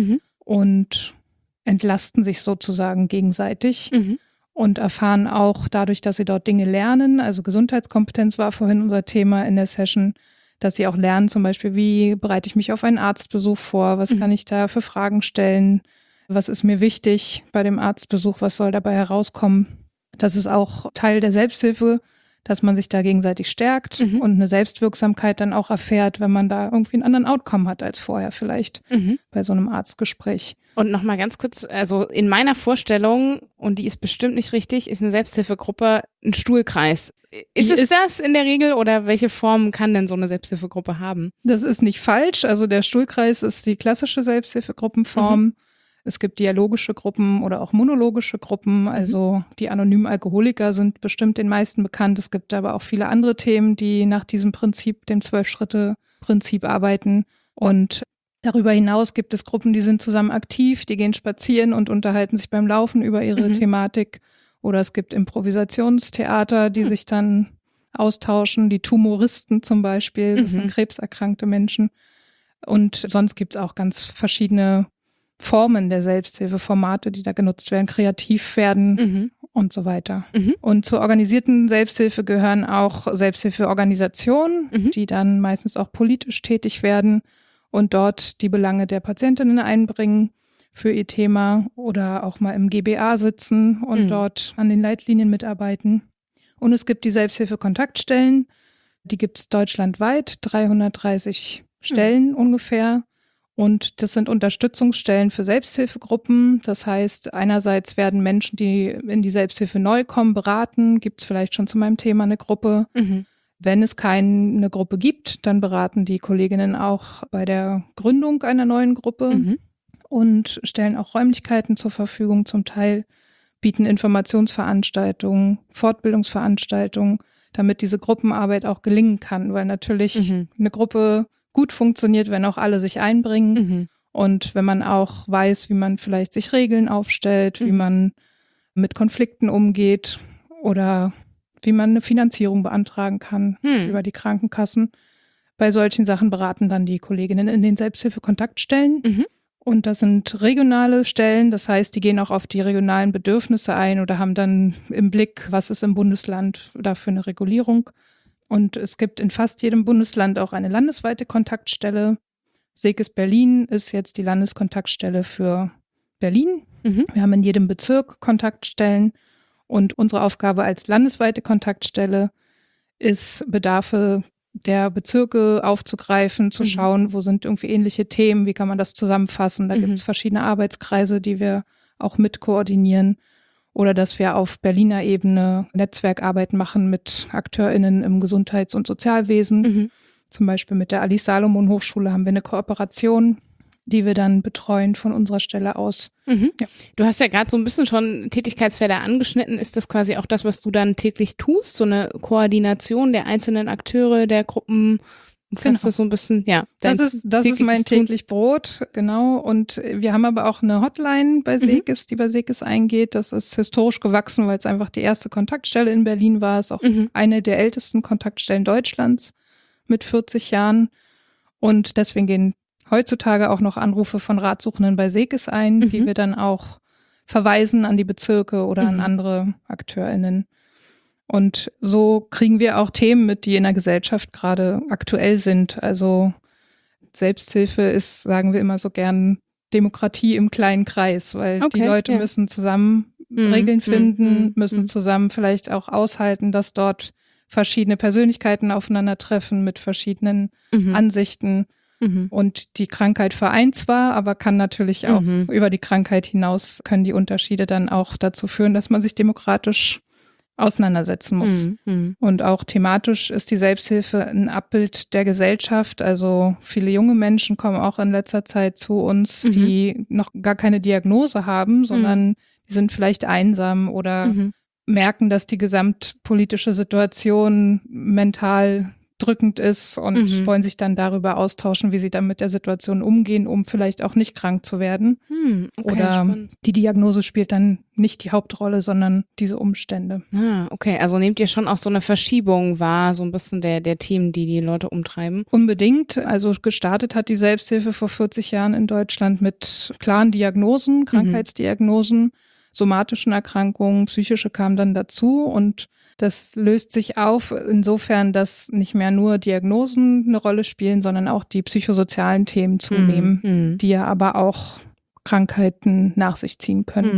S6: und entlasten sich sozusagen gegenseitig und erfahren auch dadurch, dass sie dort Dinge lernen, also Gesundheitskompetenz war vorhin unser Thema in der Session, dass sie auch lernen, zum Beispiel, wie bereite ich mich auf einen Arztbesuch vor, was kann ich da für Fragen stellen, was ist mir wichtig bei dem Arztbesuch, was soll dabei herauskommen. Das ist auch Teil der Selbsthilfe, dass man sich da gegenseitig stärkt und eine Selbstwirksamkeit dann auch erfährt, wenn man da irgendwie einen anderen Outcome hat als vorher vielleicht bei so einem Arztgespräch.
S2: Und nochmal ganz kurz, also in meiner Vorstellung, und die ist bestimmt nicht richtig, ist eine Selbsthilfegruppe ein Stuhlkreis. Ist es das in der Regel oder welche Form kann denn so eine Selbsthilfegruppe haben?
S6: Das ist nicht falsch. Also der Stuhlkreis ist die klassische Selbsthilfegruppenform. Es gibt dialogische Gruppen oder auch monologische Gruppen. Also die anonymen Alkoholiker sind bestimmt den meisten bekannt. Es gibt aber auch viele andere Themen, die nach diesem Prinzip, dem 12-Schritte-Prinzip arbeiten. Und darüber hinaus gibt es Gruppen, die sind zusammen aktiv, die gehen spazieren und unterhalten sich beim Laufen über ihre Thematik. Oder es gibt Improvisationstheater, die sich dann austauschen, die Tumoristen zum Beispiel, das sind krebserkrankte Menschen. Und sonst gibt es auch ganz verschiedene Formen der Selbsthilfe, Formate, die da genutzt werden, kreativ werden und so weiter. Und zur organisierten Selbsthilfe gehören auch Selbsthilfeorganisationen, die dann meistens auch politisch tätig werden und dort die Belange der Patientinnen einbringen für ihr Thema oder auch mal im GBA sitzen und dort an den Leitlinien mitarbeiten. Und es gibt die Selbsthilfe-Kontaktstellen, die gibt es deutschlandweit, 330 Stellen ungefähr. Und das sind Unterstützungsstellen für Selbsthilfegruppen. Das heißt, einerseits werden Menschen, die in die Selbsthilfe neu kommen, beraten. Gibt es vielleicht schon zu meinem Thema eine Gruppe? Wenn es keine Gruppe gibt, dann beraten die Kolleginnen auch bei der Gründung einer neuen Gruppe und stellen auch Räumlichkeiten zur Verfügung zum Teil, bieten Informationsveranstaltungen, Fortbildungsveranstaltungen, damit diese Gruppenarbeit auch gelingen kann, weil natürlich eine Gruppe gut funktioniert, wenn auch alle sich einbringen und wenn man auch weiß, wie man vielleicht sich Regeln aufstellt, wie man mit Konflikten umgeht oder wie man eine Finanzierung beantragen kann über die Krankenkassen. Bei solchen Sachen beraten dann die Kolleginnen in den Selbsthilfe-Kontaktstellen. Und das sind regionale Stellen, das heißt, die gehen auch auf die regionalen Bedürfnisse ein oder haben dann im Blick, was ist im Bundesland da für eine Regulierung. Und es gibt in fast jedem Bundesland auch eine landesweite Kontaktstelle. SEGES Berlin ist jetzt die Landeskontaktstelle für Berlin. Wir haben in jedem Bezirk Kontaktstellen. Und unsere Aufgabe als landesweite Kontaktstelle ist, Bedarfe der Bezirke aufzugreifen, zu schauen, wo sind irgendwie ähnliche Themen, wie kann man das zusammenfassen. Da gibt es verschiedene Arbeitskreise, die wir auch mit koordinieren. Oder dass wir auf Berliner Ebene Netzwerkarbeit machen mit AkteurInnen im Gesundheits- und Sozialwesen. Zum Beispiel mit der Alice-Salomon-Hochschule haben wir eine Kooperation, die wir dann betreuen von unserer Stelle aus. Ja.
S2: Du hast ja gerade so ein bisschen schon Tätigkeitsfelder angeschnitten. Ist das quasi auch das, was du dann täglich tust? So eine Koordination der einzelnen Akteure, der Gruppen? Findest du so ein bisschen, ja.
S6: Das ist mein täglich Brot, genau. Und wir haben aber auch eine Hotline bei SEGES, die bei SEGES eingeht. Das ist historisch gewachsen, weil es einfach die erste Kontaktstelle in Berlin war. Ist auch eine der ältesten Kontaktstellen Deutschlands mit 40 Jahren. Und deswegen gehen heutzutage auch noch Anrufe von Ratsuchenden bei SEGES ein, die wir dann auch verweisen an die Bezirke oder an andere AkteurInnen. Und so kriegen wir auch Themen mit, die in der Gesellschaft gerade aktuell sind. Also Selbsthilfe ist, sagen wir immer so gern, Demokratie im kleinen Kreis, weil die Leute müssen zusammen Regeln finden, müssen zusammen vielleicht auch aushalten, dass dort verschiedene Persönlichkeiten aufeinandertreffen mit verschiedenen Ansichten. Und die Krankheit vereint zwar, aber kann natürlich auch über die Krankheit hinaus, können die Unterschiede dann auch dazu führen, dass man sich demokratisch auseinandersetzen muss. Und auch thematisch ist die Selbsthilfe ein Abbild der Gesellschaft. Also viele junge Menschen kommen auch in letzter Zeit zu uns, die noch gar keine Diagnose haben, sondern die sind vielleicht einsam oder merken, dass die gesamtpolitische Situation mental drückend ist und wollen sich dann darüber austauschen, wie sie dann mit der Situation umgehen, um vielleicht auch nicht krank zu werden. Oder spannend. Die Diagnose spielt dann nicht die Hauptrolle, sondern diese Umstände.
S2: Okay, also nehmt ihr schon auch so eine Verschiebung wahr, so ein bisschen der Themen, die die Leute umtreiben?
S6: Unbedingt. Also gestartet hat die Selbsthilfe vor 40 Jahren in Deutschland mit klaren Diagnosen, Krankheitsdiagnosen, somatischen Erkrankungen, psychische kamen dann dazu und das löst sich auf insofern, dass nicht mehr nur Diagnosen eine Rolle spielen, sondern auch die psychosozialen Themen zunehmen, die ja aber auch Krankheiten nach sich ziehen können.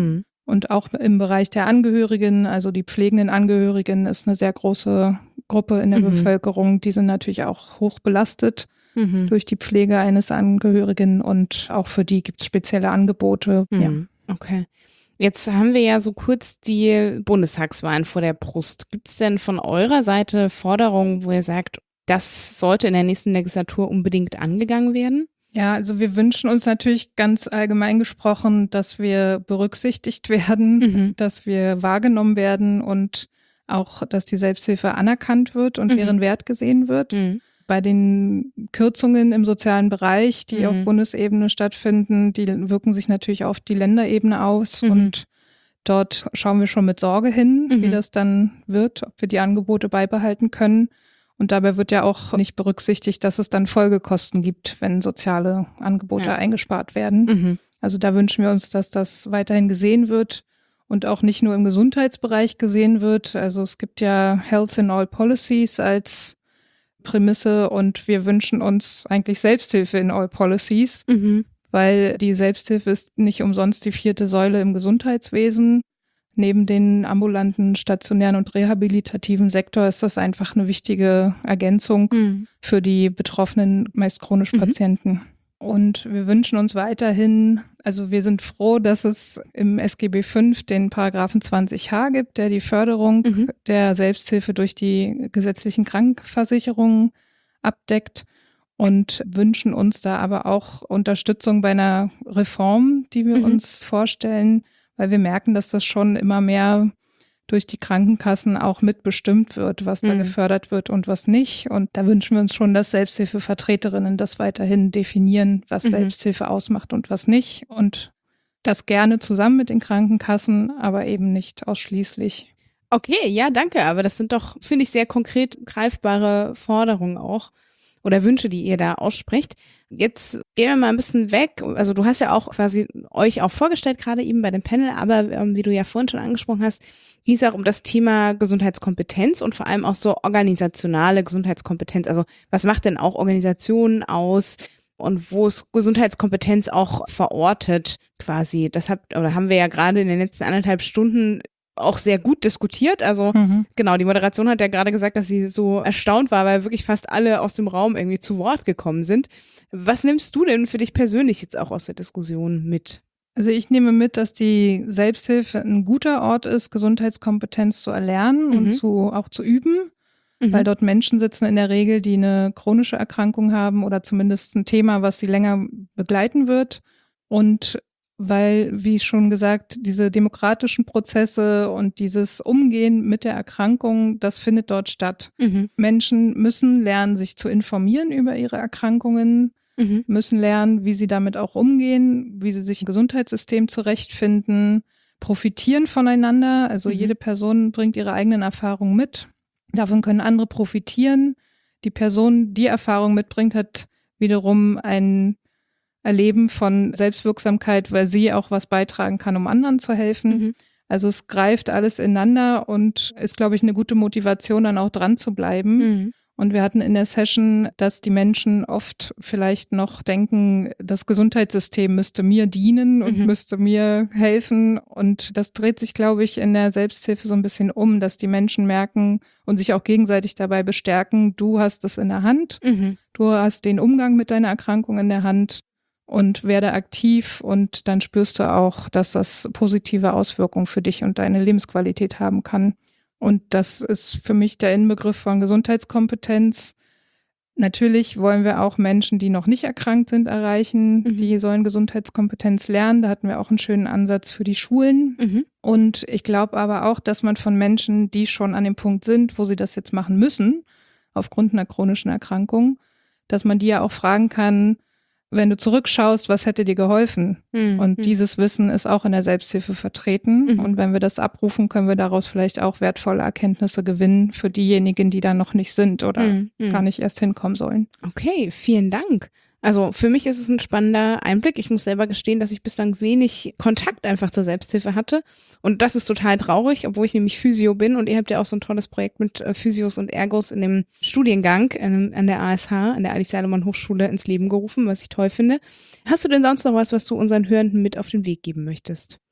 S6: Und auch im Bereich der Angehörigen, also die pflegenden Angehörigen, ist eine sehr große Gruppe in der Bevölkerung. Die sind natürlich auch hoch belastet durch die Pflege eines Angehörigen und auch für die gibt es spezielle Angebote. Ja.
S2: Okay. Jetzt haben wir ja so kurz die Bundestagswahlen vor der Brust. Gibt es denn von eurer Seite Forderungen, wo ihr sagt, das sollte in der nächsten Legislatur unbedingt angegangen werden?
S6: Ja, also wir wünschen uns natürlich ganz allgemein gesprochen, dass wir berücksichtigt werden, dass wir wahrgenommen werden und auch, dass die Selbsthilfe anerkannt wird und deren Wert gesehen wird. Bei den Kürzungen im sozialen Bereich, die auf Bundesebene stattfinden, die wirken sich natürlich auf die Länderebene aus und dort schauen wir schon mit Sorge hin, wie das dann wird, ob wir die Angebote beibehalten können. Und dabei wird ja auch nicht berücksichtigt, dass es dann Folgekosten gibt, wenn soziale Angebote eingespart werden. Also da wünschen wir uns, dass das weiterhin gesehen wird und auch nicht nur im Gesundheitsbereich gesehen wird. Also es gibt ja Health in All Policies als Prämisse und wir wünschen uns eigentlich Selbsthilfe in All Policies, weil die Selbsthilfe ist nicht umsonst die 4. Säule im Gesundheitswesen. Neben den ambulanten, stationären und rehabilitativen Sektor ist das einfach eine wichtige Ergänzung für die betroffenen, meist chronischen Patienten. Und wir wünschen uns weiterhin, also wir sind froh, dass es im SGB V den Paragraphen 20h gibt, der die Förderung der Selbsthilfe durch die gesetzlichen Krankenversicherungen abdeckt und wünschen uns da aber auch Unterstützung bei einer Reform, die wir uns vorstellen, weil wir merken, dass das schon immer mehr durch die Krankenkassen auch mitbestimmt wird, was da gefördert wird und was nicht. Und da wünschen wir uns schon, dass Selbsthilfevertreterinnen das weiterhin definieren, was Selbsthilfe ausmacht und was nicht. Und das gerne zusammen mit den Krankenkassen, aber eben nicht ausschließlich.
S2: Okay, ja, danke. Aber das sind doch, finde ich, sehr konkret greifbare Forderungen auch oder Wünsche, die ihr da aussprecht. Jetzt gehen wir mal ein bisschen weg. Also du hast ja auch quasi euch auch vorgestellt, gerade eben bei dem Panel, aber wie du ja vorhin schon angesprochen hast, ging es auch um das Thema Gesundheitskompetenz und vor allem auch so organisationale Gesundheitskompetenz. Also was macht denn auch Organisationen aus und wo ist Gesundheitskompetenz auch verortet quasi? Das haben wir ja gerade in den letzten 1,5 Stunden auch sehr gut diskutiert. Also genau, die Moderation hat ja gerade gesagt, dass sie so erstaunt war, weil wirklich fast alle aus dem Raum irgendwie zu Wort gekommen sind. Was nimmst du denn für dich persönlich jetzt auch aus der Diskussion mit?
S6: Also ich nehme mit, dass die Selbsthilfe ein guter Ort ist, Gesundheitskompetenz zu erlernen und auch zu üben, weil dort Menschen sitzen in der Regel, die eine chronische Erkrankung haben oder zumindest ein Thema, was sie länger begleiten wird. Und weil, wie schon gesagt, diese demokratischen Prozesse und dieses Umgehen mit der Erkrankung, das findet dort statt. Menschen müssen lernen, sich zu informieren über ihre Erkrankungen, müssen lernen, wie sie damit auch umgehen, wie sie sich im Gesundheitssystem zurechtfinden, profitieren voneinander. Also jede Person bringt ihre eigenen Erfahrungen mit. Davon können andere profitieren. Die Person, die Erfahrung mitbringt, hat wiederum ein Erleben von Selbstwirksamkeit, weil sie auch was beitragen kann, um anderen zu helfen. Also es greift alles ineinander und ist, glaube ich, eine gute Motivation, dann auch dran zu bleiben. Und wir hatten in der Session, dass die Menschen oft vielleicht noch denken, das Gesundheitssystem müsste mir dienen und müsste mir helfen. Und das dreht sich, glaube ich, in der Selbsthilfe so ein bisschen um, dass die Menschen merken und sich auch gegenseitig dabei bestärken, du hast es in der Hand, du hast den Umgang mit deiner Erkrankung in der Hand und werde aktiv und dann spürst du auch, dass das positive Auswirkungen für dich und deine Lebensqualität haben kann. Und das ist für mich der Inbegriff von Gesundheitskompetenz. Natürlich wollen wir auch Menschen, die noch nicht erkrankt sind, erreichen. Die sollen Gesundheitskompetenz lernen. Da hatten wir auch einen schönen Ansatz für die Schulen. Und ich glaube aber auch, dass man von Menschen, die schon an dem Punkt sind, wo sie das jetzt machen müssen, aufgrund einer chronischen Erkrankung, dass man die ja auch fragen kann, wenn du zurückschaust, was hätte dir geholfen? Und dieses Wissen ist auch in der Selbsthilfe vertreten. Und wenn wir das abrufen, können wir daraus vielleicht auch wertvolle Erkenntnisse gewinnen für diejenigen, die da noch nicht sind oder gar nicht erst hinkommen sollen.
S2: Okay, vielen Dank. Also für mich ist es ein spannender Einblick. Ich muss selber gestehen, dass ich bislang wenig Kontakt einfach zur Selbsthilfe hatte. Und das ist total traurig, obwohl ich nämlich Physio bin. Und ihr habt ja auch so ein tolles Projekt mit Physios und Ergos in dem Studiengang an der ASH, an der Alice-Salomon-Hochschule ins Leben gerufen, was ich toll finde. Hast du denn sonst noch was du unseren Hörenden mit auf den Weg geben möchtest?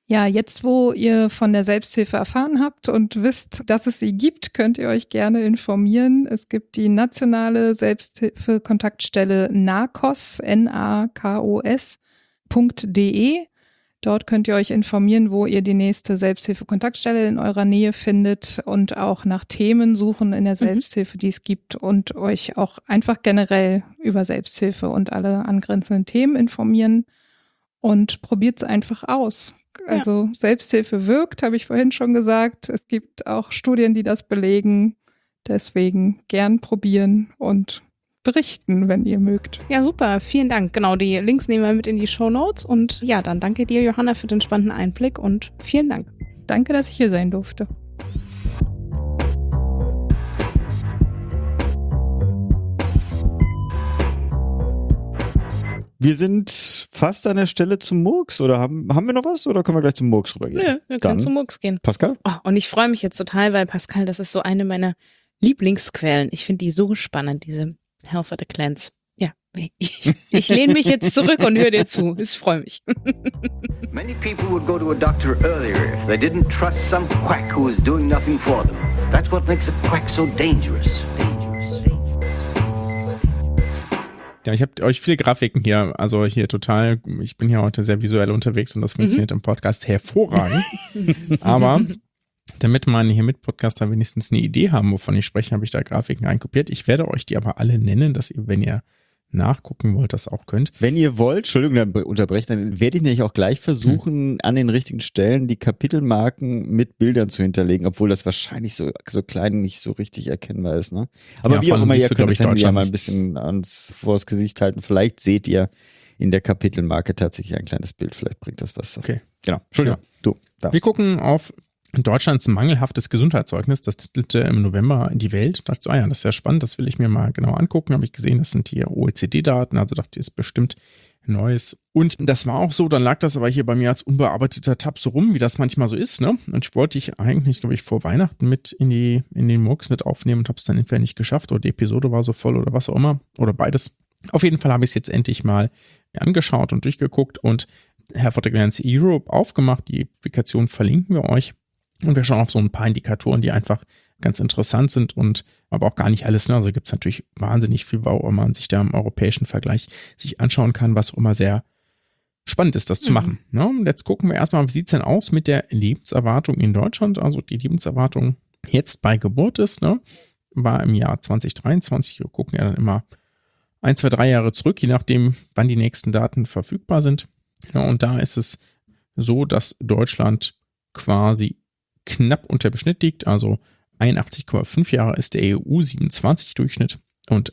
S6: Ja, jetzt wo ihr von der Selbsthilfe erfahren habt und wisst, dass es sie gibt, könnt ihr euch gerne informieren. Es gibt die nationale Selbsthilfe-Kontaktstelle NAKOS, NAKOS.de. Dort könnt ihr euch informieren, wo ihr die nächste Selbsthilfe-Kontaktstelle in eurer Nähe findet und auch nach Themen suchen in der Selbsthilfe, die es gibt, und euch auch einfach generell über Selbsthilfe und alle angrenzenden Themen informieren. Und probiert es einfach aus. Also Selbsthilfe wirkt, habe ich vorhin schon gesagt. Es gibt auch Studien, die das belegen. Deswegen gern probieren und berichten, wenn ihr mögt.
S2: Ja, super. Vielen Dank. Genau, die Links nehmen wir mit in die Shownotes. Und ja, dann danke dir, Johanna, für den spannenden Einblick und vielen Dank.
S6: Danke, dass ich hier sein durfte.
S1: Wir sind fast an der Stelle zum Murks, oder haben wir noch was, oder können wir gleich zum Murks rübergehen?
S2: Nö, wir können zum Murks gehen.
S1: Pascal?
S2: Oh, und ich freue mich jetzt total, weil Pascal, das ist so eine meiner Lieblingsquellen. Ich finde die so spannend, diese Health at a Glance. Ja, ich lehne mich jetzt zurück und höre dir zu. Ich freue mich.
S7: Many people would go to a doctor earlier if they didn't trust some quack who is doing nothing for them. That's what makes a quack so dangerous.
S3: Ja, ich habe euch viele Grafiken hier, also hier total, ich bin hier heute sehr visuell unterwegs und das funktioniert im Podcast hervorragend. Aber damit meine hier Mitpodcaster wenigstens eine Idee haben, wovon ich spreche, habe ich da Grafiken einkopiert. Ich werde euch die aber alle nennen, dass ihr, wenn ihr nachgucken wollt, das auch könnt.
S1: Wenn ihr wollt, Entschuldigung, dann unterbrechen, dann werde ich nämlich auch gleich versuchen, an den richtigen Stellen die Kapitelmarken mit Bildern zu hinterlegen, obwohl das wahrscheinlich so klein nicht so richtig erkennbar ist. Ne? Aber
S3: Ja,
S1: wie auch immer, ihr könnt das Handy ja mal ein
S3: nicht.
S1: bisschen vors Gesicht halten. Vielleicht seht ihr in der Kapitelmarke tatsächlich ein kleines Bild. Vielleicht bringt das was.
S3: Okay.
S1: Genau. Entschuldigung, du darfst.
S3: Wir gucken auf Deutschlands mangelhaftes Gesundheitszeugnis. Das titelte im November die Welt. Da dachte ich so, ja, das ist ja spannend, das will ich mir mal genau angucken. Habe ich gesehen, das sind hier OECD-Daten, also dachte ich, ist bestimmt Neues. Und das war auch so, dann lag das aber hier bei mir als unbearbeiteter Tab so rum, wie das manchmal so ist, ne? Und ich wollte dich eigentlich, glaube ich, vor Weihnachten mit in den Murks mit aufnehmen und habe es dann entweder nicht geschafft oder die Episode war so voll oder was auch immer oder beides. Auf jeden Fall habe ich es jetzt endlich mal angeschaut und durchgeguckt und Health at a Glance Europe aufgemacht. Die Applikation verlinken wir euch. Und wir schauen auf so ein paar Indikatoren, die einfach ganz interessant sind und aber auch gar nicht alles. Ne? Also gibt es natürlich wahnsinnig viel, wo man sich da im europäischen Vergleich sich anschauen kann, was auch immer sehr spannend ist, das zu machen. Ne? Und jetzt gucken wir erstmal, wie sieht es denn aus mit der Lebenserwartung in Deutschland? Also die Lebenserwartung jetzt bei Geburt ist, ne? War im Jahr 2023. Wir gucken ja dann immer 1, 2, 3 Jahre zurück, je nachdem, wann die nächsten Daten verfügbar sind. Ja, und da ist es so, dass Deutschland quasi knapp unter dem Schnitt liegt, also 81,5 Jahre ist der EU-27-Durchschnitt und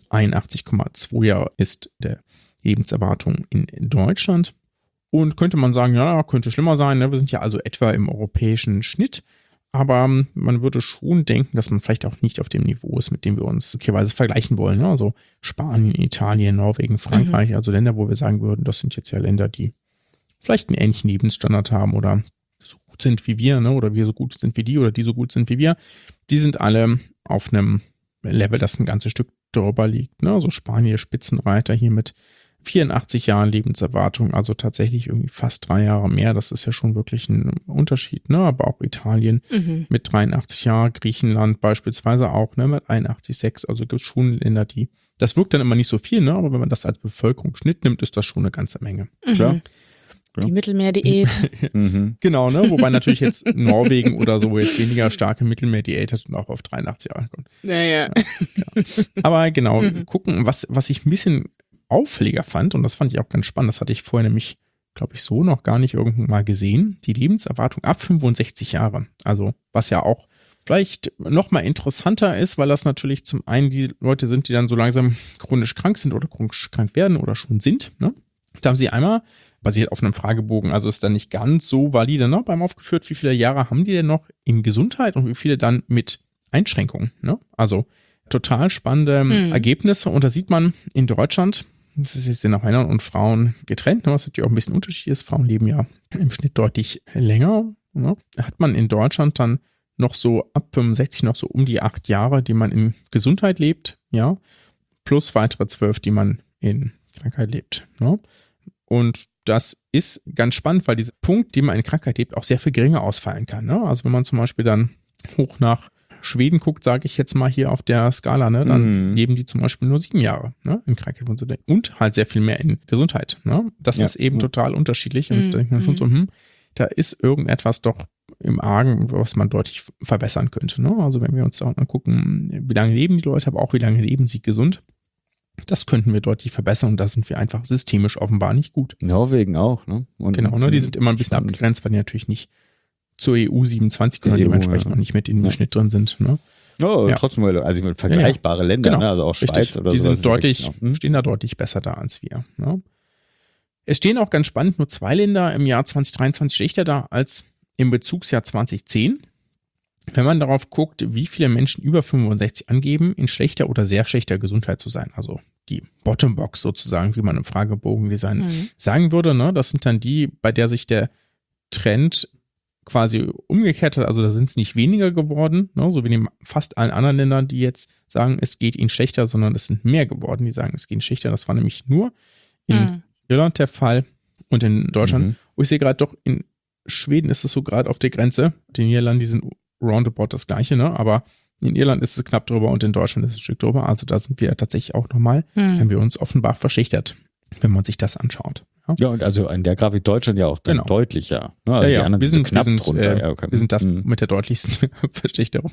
S3: 81,2 Jahre ist der Lebenserwartung in Deutschland. Und könnte man sagen, ja, könnte schlimmer sein, ne? Wir sind ja also etwa im europäischen Schnitt, aber man würde schon denken, dass man vielleicht auch nicht auf dem Niveau ist, mit dem wir uns möglicherweise vergleichen wollen. Ne? Also Spanien, Italien, Norwegen, Frankreich, also Länder, wo wir sagen würden, das sind jetzt ja Länder, die vielleicht einen ähnlichen Lebensstandard haben oder so gut sind wie wir, ne? Oder wir so gut sind wie die oder die so gut sind wie wir. Die sind alle auf einem Level, das ein ganzes Stück drüber liegt. Ne? Also Spanien Spitzenreiter hier mit 84 Jahren Lebenserwartung, also tatsächlich irgendwie fast 3 Jahre mehr. Das ist ja schon wirklich ein Unterschied, ne? Aber auch Italien mit 83 Jahren, Griechenland beispielsweise auch, ne? Mit 81,6. Also gibt es schon Länder, die, das wirkt dann immer nicht so viel, ne? Aber wenn man das als Bevölkerungsschnitt nimmt, ist das schon eine ganze Menge. Klar.
S2: Die Mittelmeerdiät.
S3: Genau, ne? Wobei natürlich jetzt Norwegen oder so jetzt weniger starke Mittelmeerdiät hat und auch auf 83 Jahre kommt.
S2: Naja.
S3: Ja. Aber genau, gucken, was ich ein bisschen auffälliger fand, und das fand ich auch ganz spannend, das hatte ich vorher nämlich, glaube ich, so noch gar nicht irgendwann mal gesehen, die Lebenserwartung ab 65 Jahre. Also was ja auch vielleicht noch mal interessanter ist, weil das natürlich zum einen die Leute sind, die dann so langsam chronisch krank sind oder chronisch krank werden oder schon sind, ne? Da haben sie einmal, basiert auf einem Fragebogen, also ist dann nicht ganz so valide, ne, beim aufgeführt, wie viele Jahre haben die denn noch in Gesundheit und wie viele dann mit Einschränkungen, ne? Also total spannende Ergebnisse, und da sieht man in Deutschland, das ist jetzt nach Männern und Frauen getrennt, ne, was natürlich auch ein bisschen unterschiedlich ist, Frauen leben ja im Schnitt deutlich länger, ne? Da hat man in Deutschland dann noch so ab 65 noch so um die 8 Jahre, die man in Gesundheit lebt, ja, plus weitere 12, die man in Krankheit lebt, ne? Und das ist ganz spannend, weil dieser Punkt, den man in Krankheit lebt, auch sehr viel geringer ausfallen kann. Ne? Also wenn man zum Beispiel dann hoch nach Schweden guckt, sage ich jetzt mal hier auf der Skala, ne, dann leben die zum Beispiel nur 7 Jahre, ne, in Krankheit und halt sehr viel mehr in Gesundheit. Ne? Das ist eben total unterschiedlich und da denkt man schon so, da ist irgendetwas doch im Argen, was man deutlich verbessern könnte. Ne? Also wenn wir uns da angucken, wie lange leben die Leute, aber auch wie lange leben sie gesund, das könnten wir deutlich verbessern und da sind wir einfach systemisch offenbar nicht gut.
S1: Norwegen auch, ne? Und
S3: genau, ne, die sind immer ein bisschen abgegrenzt, weil die natürlich nicht zur EU 27 gehören, dementsprechend noch nicht mit in dem Schnitt drin sind. Ne?
S1: Trotzdem, also vergleichbare Länder,
S3: genau.
S1: ne? Also auch Schweiz
S3: Richtig.
S1: oder so.
S3: Die sind deutlich, stehen da deutlich besser da als wir. Ne? Es stehen auch ganz spannend nur 2 Länder im Jahr 2023 schlechter da als im Bezugsjahr 2010. Wenn man darauf guckt, wie viele Menschen über 65 angeben, in schlechter oder sehr schlechter Gesundheit zu sein, also die Bottombox sozusagen, wie man im Fragebogendesign sagen würde, ne? Das sind dann die, bei der sich der Trend quasi umgekehrt hat, also da sind es nicht weniger geworden, ne, so wie in fast allen anderen Ländern, die jetzt sagen, es geht ihnen schlechter, sondern es sind mehr geworden, die sagen, es geht ihnen schlechter. Das war nämlich nur in Irland der Fall und in Deutschland. Wo ich sehe gerade doch, in Schweden ist es so gerade auf der Grenze, die Niederlande, die sind roundabout das Gleiche, ne, aber in Irland ist es knapp drüber und in Deutschland ist es ein Stück drüber, also da sind wir tatsächlich auch nochmal, haben wir uns offenbar verschlechtert, wenn man sich das anschaut.
S1: Ja, und also in der Grafik Deutschland ja auch dann deutlicher. Ne? Also die anderen
S3: wir sind
S1: so knapp drunter.
S3: Wir sind das mit der deutlichsten Verschlechterung.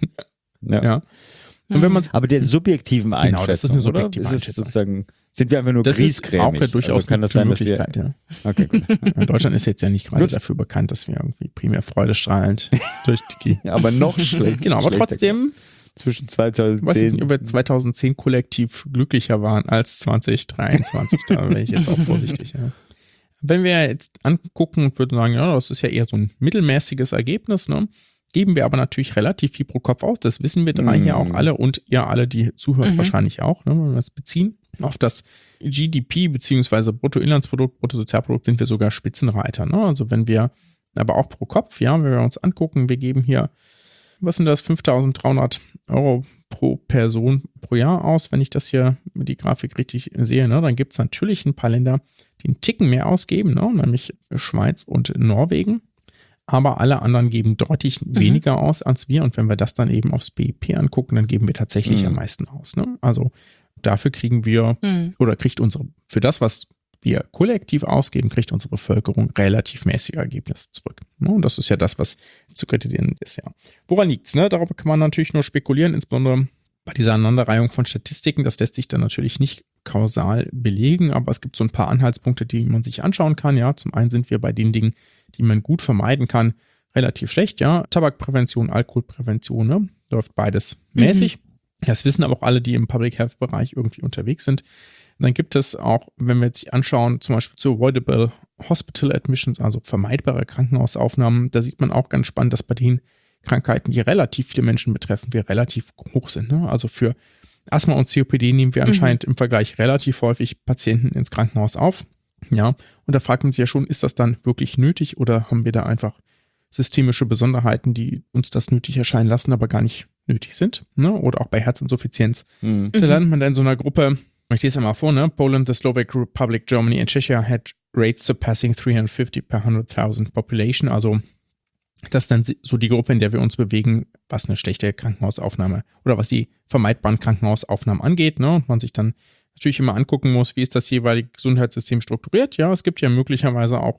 S1: Ja.
S3: Und wenn man
S1: aber der subjektiven Einschätzung,
S3: genau, das ist eine subjektive
S1: oder? Ist es
S3: Einschätzung.
S1: Sozusagen, sind wir einfach nur
S3: das
S1: griesgrämig?
S3: Das ist auch durchaus
S1: also kann das sein, dass wir,
S3: ja.
S1: Okay, gut.
S3: Deutschland ist jetzt ja nicht gerade dafür bekannt, dass wir irgendwie primär freudestrahlend durch die
S1: aber noch schlecht.
S3: Genau, aber trotzdem
S1: zwischen 2010.
S3: Ich weiß jetzt nicht, ob wir 2010 kollektiv glücklicher waren als 2023. Da wäre ich jetzt auch vorsichtig. Ja. Wenn wir jetzt angucken und würden sagen, ja, das ist ja eher so ein mittelmäßiges Ergebnis, ne? Geben wir aber natürlich relativ viel pro Kopf aus. Das wissen wir 3 ja auch alle und ihr alle, die zuhört, wahrscheinlich auch. Ne? Wenn wir das beziehen auf das GDP beziehungsweise Bruttoinlandsprodukt, Bruttosozialprodukt, sind wir sogar Spitzenreiter. Ne? Also wenn wir, aber auch pro Kopf, ja, wenn wir uns angucken, wir geben hier, was sind das, 5.300 € pro Person pro Jahr aus, wenn ich das hier mit die Grafik richtig sehe, ne? Dann gibt es natürlich ein paar Länder, die einen Ticken mehr ausgeben, ne? Nämlich Schweiz und Norwegen. Aber alle anderen geben deutlich weniger aus als wir. Und wenn wir das dann eben aufs BIP angucken, dann geben wir tatsächlich am meisten aus. Ne? Also dafür kriegen wir, oder kriegt unsere, für das, was wir kollektiv ausgeben, kriegt unsere Bevölkerung relativ mäßige Ergebnisse zurück. Ne? Und das ist ja das, was zu kritisieren ist, ja. Woran liegt's? Ne? Darüber kann man natürlich nur spekulieren, insbesondere bei dieser Aneinanderreihung von Statistiken. Das lässt sich dann natürlich nicht kausal belegen, aber es gibt so ein paar Anhaltspunkte, die man sich anschauen kann. Ja, zum einen sind wir bei den Dingen, die man gut vermeiden kann, relativ schlecht. Ja, Tabakprävention, Alkoholprävention, ne? Läuft beides mäßig. Das wissen aber auch alle, die im Public Health Bereich irgendwie unterwegs sind. Und dann gibt es auch, wenn wir jetzt anschauen, zum Beispiel zu Avoidable Hospital Admissions, also vermeidbare Krankenhausaufnahmen, da sieht man auch ganz spannend, dass bei den Krankheiten, die relativ viele Menschen betreffen, wir relativ hoch sind. Ne? Also für Asthma und COPD nehmen wir anscheinend im Vergleich relativ häufig Patienten ins Krankenhaus auf. Ja, und da fragt man sich ja schon, ist das dann wirklich nötig oder haben wir da einfach systemische Besonderheiten, die uns das nötig erscheinen lassen, aber gar nicht nötig sind? Ne? Oder auch bei Herzinsuffizienz. Da landet man dann in so einer Gruppe, ich lese mal vor, ne? Poland, the Slovak Republic, Germany and Czechia had rates surpassing 350 per 100,000 population, also das ist dann so die Gruppe, in der wir uns bewegen, was eine schlechte Krankenhausaufnahme oder was die vermeidbaren Krankenhausaufnahmen angeht. Ne? Und man sich dann natürlich immer angucken muss, wie ist das jeweilige Gesundheitssystem strukturiert. Ja, es gibt ja möglicherweise auch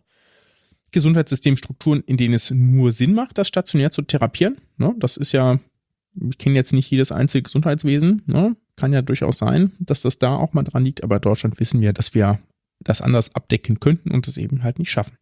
S3: Gesundheitssystemstrukturen, in denen es nur Sinn macht, das stationär zu therapieren. Ne? Das ist ja, ich kenne jetzt nicht jedes einzelne Gesundheitswesen. Ne? Kann ja durchaus sein, dass das da auch mal dran liegt. Aber in Deutschland wissen wir, dass wir das anders abdecken könnten und es eben halt nicht schaffen.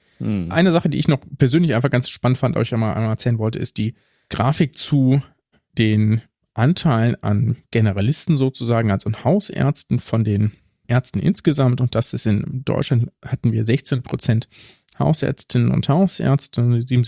S3: Eine Sache, die ich noch persönlich einfach ganz spannend fand, euch einmal erzählen wollte, ist die Grafik zu den Anteilen an Generalisten sozusagen, also an Hausärzten von den Ärzten insgesamt. Und das ist in Deutschland hatten wir 16% Hausärztinnen und Hausärzte,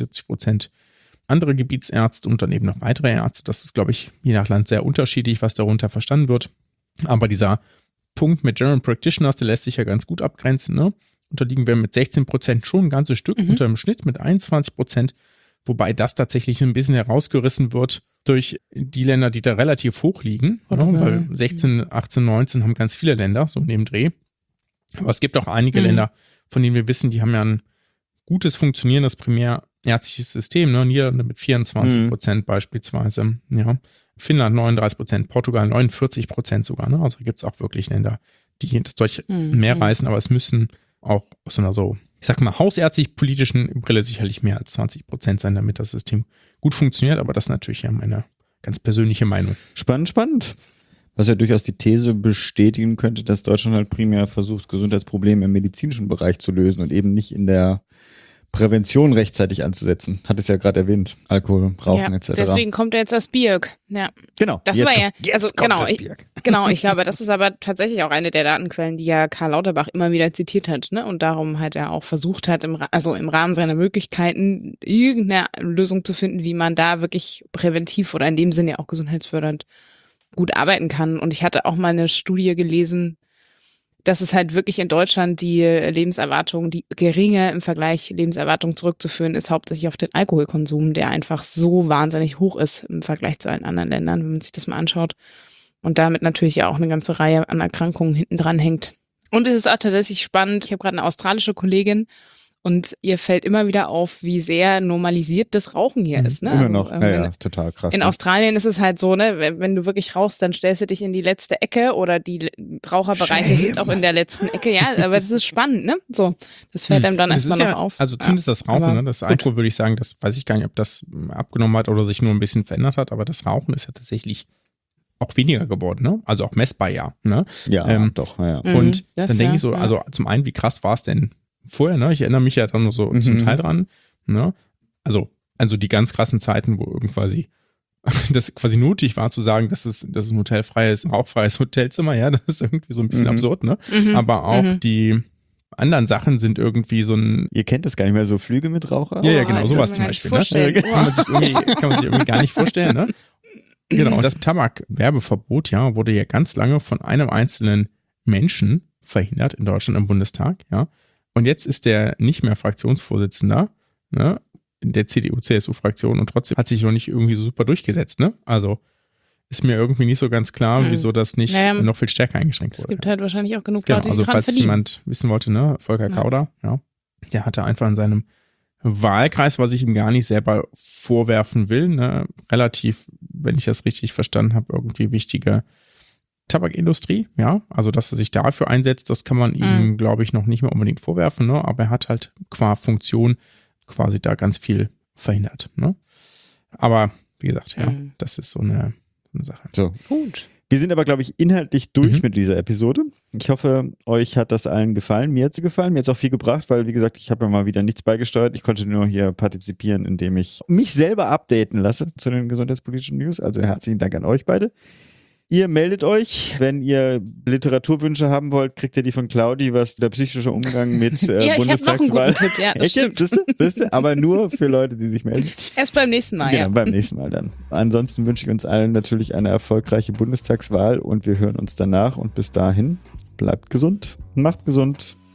S3: 77% andere Gebietsärzte und dann eben noch weitere Ärzte. Das ist, glaube ich, je nach Land sehr unterschiedlich, was darunter verstanden wird. Aber dieser Punkt mit General Practitioners, der lässt sich ja ganz gut abgrenzen, ne? Und da liegen wir mit 16% schon ein ganzes Stück unter dem Schnitt mit 21%, wobei das tatsächlich ein bisschen herausgerissen wird durch die Länder, die da relativ hoch liegen. Ja, weil 16, 18, 19 haben ganz viele Länder, so in dem Dreh. Aber es gibt auch einige Länder, von denen wir wissen, die haben ja ein gutes, funktionierendes primärärztliches System, ne? Niederlande mit 24% beispielsweise, ja. Finnland 39%, Portugal 49% sogar, ne? Also gibt es auch wirklich Länder, die das deutlich mehr reißen, aber es müssen auch aus einer so, ich sag mal, hausärztlich-politischen Brille sicherlich mehr als 20% sein, damit das System gut funktioniert, aber das ist natürlich ja meine ganz persönliche Meinung.
S1: Spannend. Was ja durchaus die These bestätigen könnte, dass Deutschland halt primär versucht, Gesundheitsprobleme im medizinischen Bereich zu lösen und eben nicht in der Prävention rechtzeitig anzusetzen. Hat es ja gerade erwähnt. Alkohol, Rauchen etc.
S2: Deswegen kommt jetzt das BIRG. Ja.
S1: Genau.
S2: Das war ja, also genau, ich glaube, das ist aber tatsächlich auch eine der Datenquellen, die ja Karl Lauterbach immer wieder zitiert hat, ne? Und darum halt er auch versucht hat, im Rahmen seiner Möglichkeiten irgendeine Lösung zu finden, wie man da wirklich präventiv oder in dem Sinne ja auch gesundheitsfördernd gut arbeiten kann. Und ich hatte auch mal eine Studie gelesen, dass es halt wirklich in Deutschland die Lebenserwartung, die geringe im Vergleich Lebenserwartung zurückzuführen ist, hauptsächlich auf den Alkoholkonsum, der einfach so wahnsinnig hoch ist im Vergleich zu allen anderen Ländern, wenn man sich das mal anschaut. Und damit natürlich ja auch eine ganze Reihe an Erkrankungen hinten dran hängt. Und es ist auch tatsächlich spannend. Ich habe gerade eine australische Kollegin und ihr fällt immer wieder auf, wie sehr normalisiert das Rauchen hier ist. Ne?
S1: Immer noch, ja, total krass.
S2: In Australien ist es halt so, ne, wenn du wirklich rauchst, dann stellst du dich in die letzte Ecke oder die Raucherbereiche sind auch in der letzten Ecke. Ja, aber das ist spannend, ne? So, das fällt einem dann erstmal noch auf.
S3: Also zumindest das Rauchen, ne? Das Alkohol würde ich sagen, das weiß ich gar nicht, ob das abgenommen hat oder sich nur ein bisschen verändert hat, aber das Rauchen ist ja tatsächlich auch weniger geworden, ne? Also auch messbar, ja. Ne?
S1: Ja, doch, ja.
S3: Und dann denke ich so, also zum einen, wie krass war es denn vorher, ne? Ich erinnere mich ja dann nur so zum Teil dran, ne? Also die ganz krassen Zeiten, wo irgendwie das quasi nötig war zu sagen, dass es ein hotelfreies, rauchfreies Hotelzimmer, ja, das ist irgendwie so ein bisschen absurd, ne? Aber auch die anderen Sachen sind irgendwie so ein...
S1: Ihr kennt das gar nicht mehr, so Flüge mit Raucher?
S3: Ja, genau, sowas zum Beispiel, ne? Kann man sich irgendwie gar nicht vorstellen, ne? Genau, und das Tabakwerbeverbot, ja, wurde ja ganz lange von einem einzelnen Menschen verhindert in Deutschland im Bundestag, ja. Und jetzt ist der nicht mehr Fraktionsvorsitzender, ne, der CDU-CSU-Fraktion und trotzdem hat sich noch nicht irgendwie so super durchgesetzt, ne? Also ist mir irgendwie nicht so ganz klar, wieso das nicht noch viel stärker eingeschränkt wurde.
S2: Es gibt halt wahrscheinlich auch genug
S3: Leute,
S2: die
S3: also
S2: dran
S3: falls
S2: verdienen.
S3: jemand wissen wollte, ne, Volker Kauder, ja, der hatte einfach in seinem Wahlkreis, was ich ihm gar nicht selber vorwerfen will, ne, relativ, wenn ich das richtig verstanden habe, irgendwie wichtige Tabakindustrie, ja, also dass er sich dafür einsetzt, das kann man ihm, glaube ich, noch nicht mehr unbedingt vorwerfen, ne, aber er hat halt qua Funktion quasi da ganz viel verhindert, ne. Aber wie gesagt, ja, das ist so eine Sache.
S1: So.
S2: Gut.
S1: Wir sind aber, glaube ich, inhaltlich durch mit dieser Episode. Ich hoffe, euch hat das allen gefallen. Mir hat sie gefallen. Mir hat es auch viel gebracht, weil, wie gesagt, ich habe ja mal wieder nichts beigesteuert. Ich konnte nur hier partizipieren, indem ich mich selber updaten lasse zu den gesundheitspolitischen News. Also herzlichen Dank an euch beide. Ihr meldet euch, wenn ihr Literaturwünsche haben wollt, kriegt ihr die von Claudi, was der psychische Umgang mit
S2: Ja,
S1: Bundestagswahl.
S2: Ich habe noch einen guten Tipp, ja, das stimmt.
S1: Siehst du? Aber nur für Leute, die sich melden.
S2: Erst beim nächsten Mal,
S1: Genau, beim nächsten Mal dann. Ansonsten wünsche ich uns allen natürlich eine erfolgreiche Bundestagswahl und wir hören uns danach und bis dahin bleibt gesund, macht gesund.